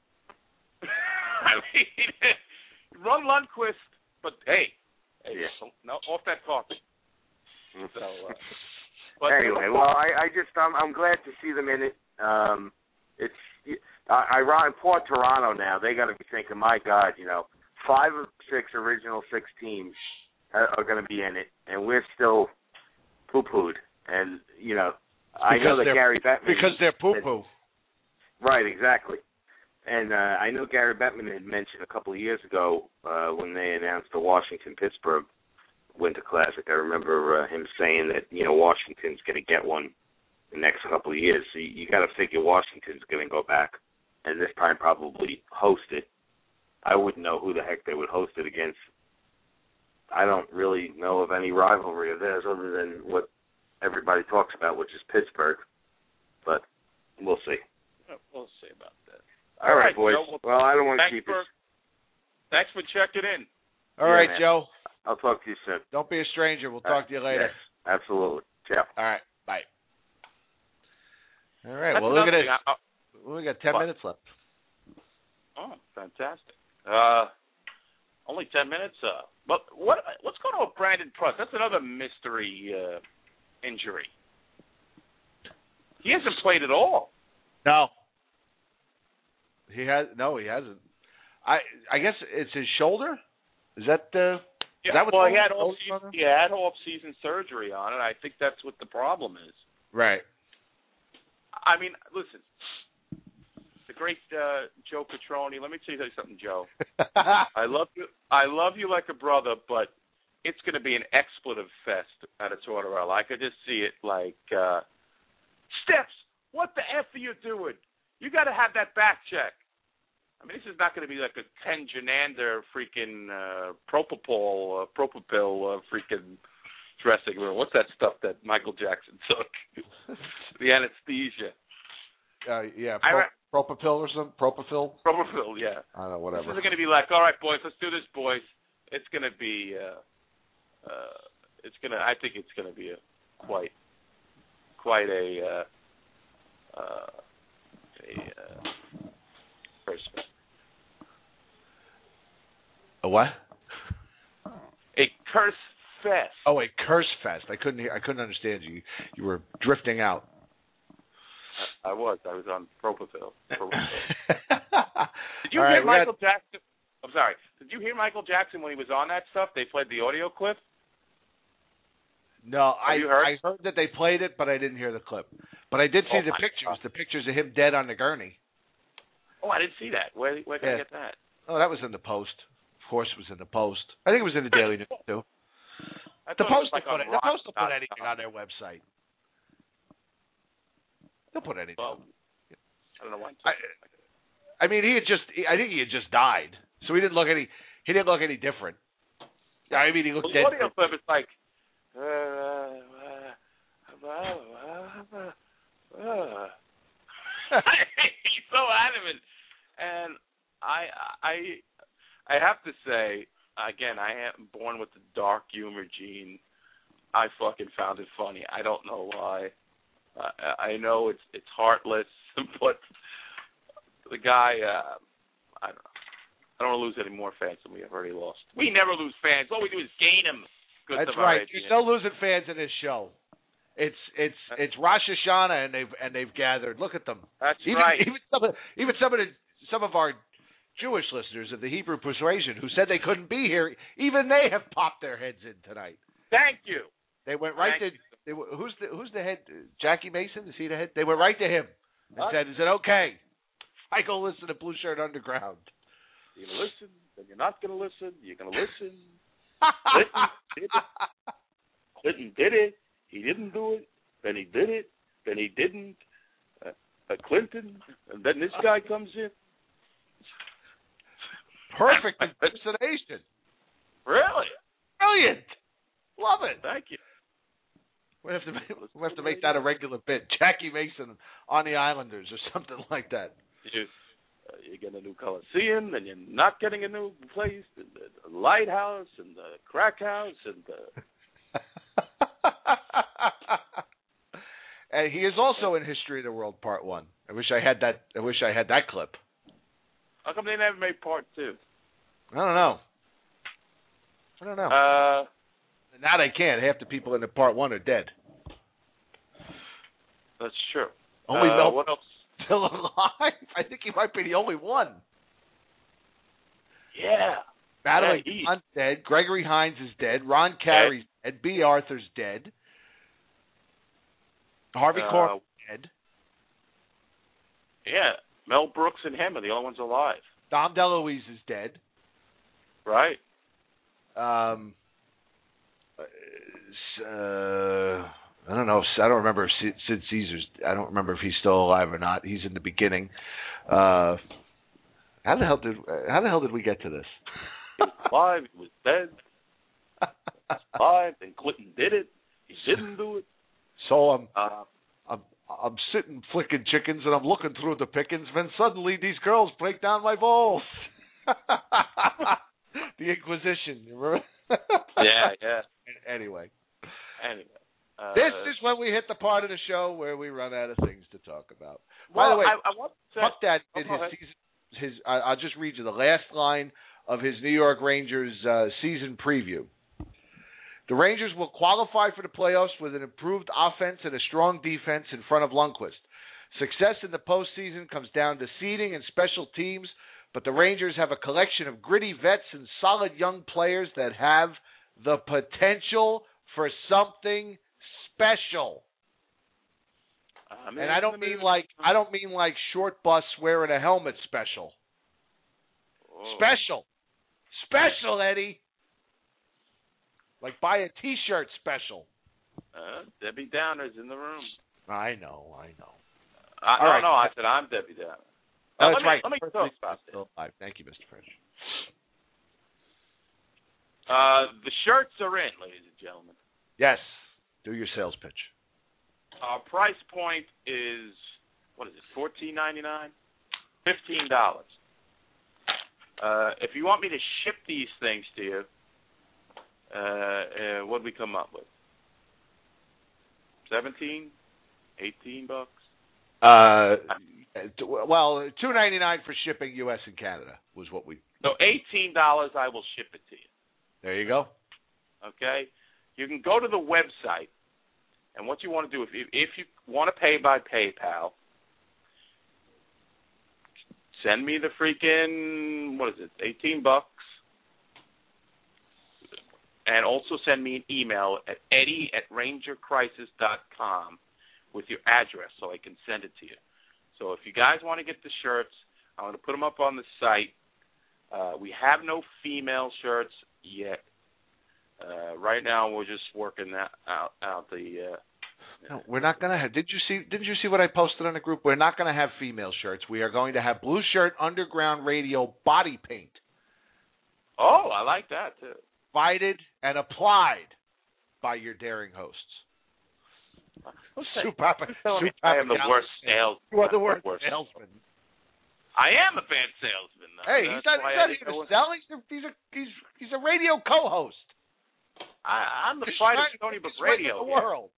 Run Lundqvist, but hey, no, off that coffee. So, anyway, well, I'm glad to see them in it. It's ironic. Poor Toronto now. They got to be thinking, my God, 5 of 6 original 6 teams are going to be in it, and we're still poo-pooed. And I know that Gary Bettman because they're poo-poo. Right, exactly. And I know Gary Bettman had mentioned a couple of years ago when they announced the Washington-Pittsburgh Winter Classic. I remember him saying that Washington's going to get one the next couple of years. So you got to figure Washington's going to go back and this time probably host it. I wouldn't know who the heck they would host it against. I don't really know of any rivalry of theirs other than what everybody talks about, which is Pittsburgh. But we'll see. We'll see about that. All right, boys. Well, I don't want to keep it. Thanks for checking in. All right, man. Joe. I'll talk to you soon. Don't be a stranger. We'll talk to you later. Yes, absolutely. Ciao. All right. Bye. All right. Well, look at it. We got 10 minutes left. Oh, fantastic. Only 10 minutes. But what's going on with Brandon Pruss? That's another mystery injury. He hasn't played at all. No. He hasn't. I guess it's his shoulder. Is that Yeah, is that what well, he had off-season surgery on it. I think that's what the problem is. Right. I mean, listen, the great Joe Petroni. Let me tell you something, Joe. I love you like a brother, but it's going to be an expletive fest at a Tortorella. I could just see it like, Steps, what the F are you doing? You got to have that back check. I mean, this is not going to be like a Ken Janander freaking propofol freaking dressing room. What's that stuff that Michael Jackson took? The anesthesia. Propofol or something? Propofol? Propofol, yeah. I don't know, whatever. This is going to be like, all right, boys, let's do this, boys. It's going to be, I think it's going to be quite a curse fest. A what? A curse fest. Oh, a curse fest. I couldn't understand you. You were drifting out. I was on Propofol. Did you hear Michael Jackson? I'm sorry. Did you hear Michael Jackson when he was on that stuff? They played the audio clip. No, I heard that they played it, but I didn't hear the clip. But I did see the pictures. God. The pictures of him dead on the gurney. Oh, I didn't see that. Where can I get that? Oh, that was in the Post. Of course, it was in the Post. I think it was in the Daily News too. The Post will put anything on their website. They'll put anything. Well, I don't know why. I mean, I think he had just died, so he didn't look any different. I mean, he looked dead. The audio clip is like. He's so adamant, and I have to say again, I am born with the dark humor gene. I fucking found it funny. I don't know why. I know it's heartless, but the guy, I don't know. I don't want to lose any more fans than we have already lost. We never lose fans. All we do is gain them. That's right. There's no losing fans in this show. It's Rosh Hashanah and they've gathered. Look at them. That's right. Even some of our Jewish listeners of the Hebrew persuasion who said they couldn't be here, even they have popped their heads in tonight. Thank you. They went right to who's the head? Jackie Mason? Is he the head? They went right to him and said, "Is it okay? I go listen to Blue Shirt Underground." You're gonna listen, then you're not gonna listen. You're gonna listen. Clinton did it. He didn't do it. Then he did it. Then he didn't. Clinton, and then this guy comes in. Perfect impersonation. Really? Brilliant. Love it. Thank you. We have to make that a regular bit. Jackie Mason on the Islanders or something like that. You get a new Coliseum, and you're not getting a new place, the Lighthouse, and the Crack House, and the... And he is also in History of the World Part 1. I wish I had that clip. How come they never made Part 2? I don't know. Now they can't. Half the people in the Part 1 are dead. That's true. Only Mel what else? Still alive? I think he might be the only one. Yeah. Madeline Kahn's dead. Gregory Hines is dead. Ron Carey's dead. B. Arthur's dead. Harvey Korman's dead. Yeah. Mel Brooks and him are the only ones alive. Dom DeLuise is dead. Right. I don't know. I don't remember if Sid Caesar's. I don't remember if he's still alive or not. He's in the beginning. How the hell did we get to this? He was alive. He was dead. He was alive. And Clinton did it. He didn't do it. So I'm sitting flicking chickens and I'm looking through the pickings. Then suddenly these girls break down my balls. The Inquisition. You remember? Yeah. Anyway. This is when we hit the part of the show where we run out of things to talk about. Well, By the way, I want to say, Puck Dad did his season. I'll just read you the last line of his New York Rangers season preview. The Rangers will qualify for the playoffs with an improved offense and a strong defense in front of Lundqvist. Success in the postseason comes down to seeding and special teams, but the Rangers have a collection of gritty vets and solid young players that have the potential for something special. And I don't mean like short bus wearing a helmet special. Oh. Special, Eddie. Like buy a T-shirt special. Debbie Downer's in the room. I know. No, I said I'm Debbie Downer. That's right. Let me talk about this. Thank you, Mr. French. The shirts are in, ladies and gentlemen. Yes. Do your sales pitch. Our price point is, what is it, $14.99? $15. If you want me to ship these things to you, what did we come up with? 17? 18 bucks? Well, $2.99 for shipping U.S. and Canada was what we. So $18, I will ship it to you. There you go. Okay, you can go to the website, and what you want to do, if you want to pay by PayPal, send me the freaking, what is it, $18, and also send me an email at eddie@rangercrisis.com with your address so I can send it to you. So if you guys want to get the shirts, I'm going to put them up on the site. We have no female shirts yet. Right now, we're just working that out. No, we're not going to have. Didn't you see what I posted on the group? We're not going to have female shirts. We are going to have Blue Shirt Underground Radio body paint. Oh, I like that too. Provided and applied by your daring hosts. I am the worst salesman. You are the worst salesman. I am a bad salesman, though. Hey, he's not here to sell. He's a radio co-host. I'm the finest Tony Book radio in the world.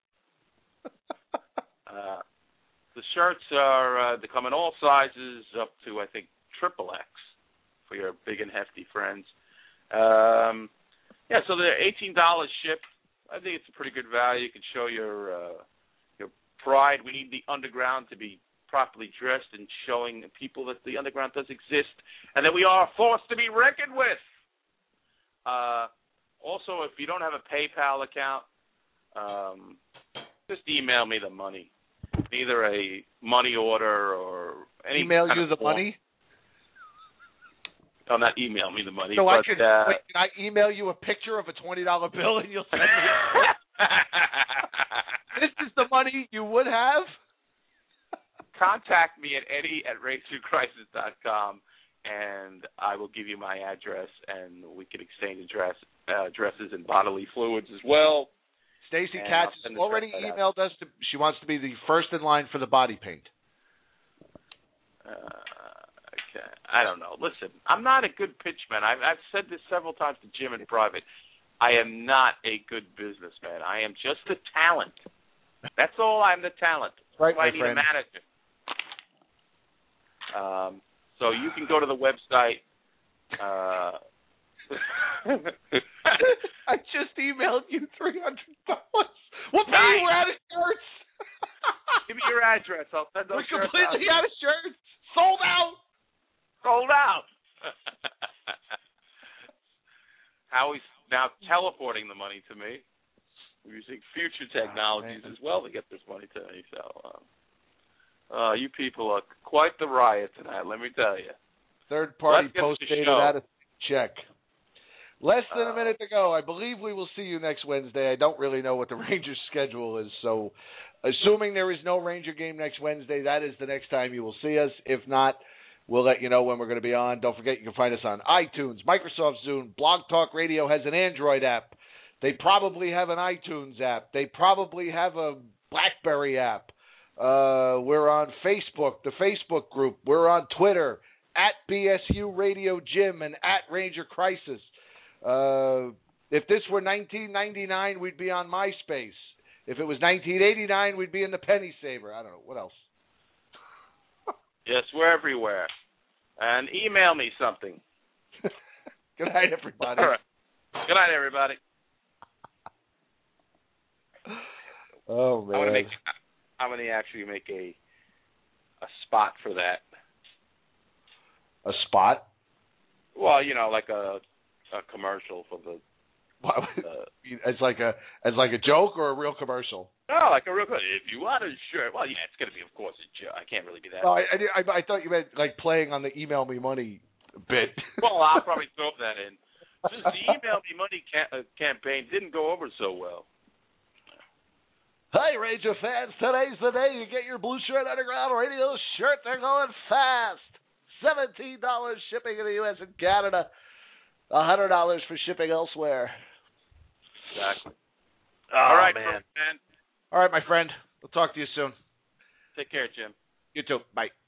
The shirts are they come in all sizes up to I think XXX for your big and hefty friends. So they're $18 shipped. I think it's a pretty good value. You can show your pride. We need the underground to be properly dressed and showing people that the underground does exist and that we are a force to be reckoned with. Also, if you don't have a PayPal account, just email me the money. Either a money order or any email kind you of the form. money? No, not email me the money. So but, can I email you a picture of a $20 bill and you'll send me this is the money you would have? Contact me at eddie@rangercrisis.com and I will give you my address and we can exchange addresses and bodily fluids as well. Stacey Katz has already emailed us. She wants to be the first in line for the body paint. Okay. I don't know. Listen, I'm not a good pitchman. I've said this several times to Jim in private. I am not a good businessman. I am just a talent. That's all. I'm the talent. Right, I need a manager. So you can go to the website. I just emailed you $300. We'll pay you. We're out of shirts. Give me your address. I'll send those shirts out. We're completely out of shirts. Sold out. Howie's now teleporting the money to me. We're using future technologies as well to get this money to me. So, you people are quite the riot tonight, let me tell you. Third party post dated out of check. Less than a minute to go. I believe we will see you next Wednesday. I don't really know what the Rangers' schedule is, so assuming there is no Ranger game next Wednesday, that is the next time you will see us. If not, we'll let you know when we're going to be on. Don't forget you can find us on iTunes, Microsoft Zune. Blog Talk Radio has an Android app. They probably have an iTunes app. They probably have a BlackBerry app. We're on Facebook, the Facebook group. We're on Twitter, @BSU Radio Jim and @Ranger Crisis. If this were 1999, we'd be on MySpace. If it was 1989, we'd be in the Penny Saver. I don't know. What else? Yes, we're everywhere. And email me something. Good night, everybody. All right. Good night, everybody. Oh, man. I'm going to actually make a spot for that. A spot? Well, like a commercial for the. As like a joke or a real commercial? No, like a real. If you want a shirt, well, yeah, it's going to be, of course, a joke. I can't really do that. No, I thought you meant like playing on the email me money bit. Well, I'll probably throw that in. Just the email me money campaign didn't go over so well. Hey, Ranger fans, today's the day you get your Blue Shirt Underground Radio shirt. They're going fast. $17 shipping in the U.S. and Canada. $100 for shipping elsewhere. Exactly. All right, man. man. All right, my friend. We'll talk to you soon. Take care, Jim. You too. Bye.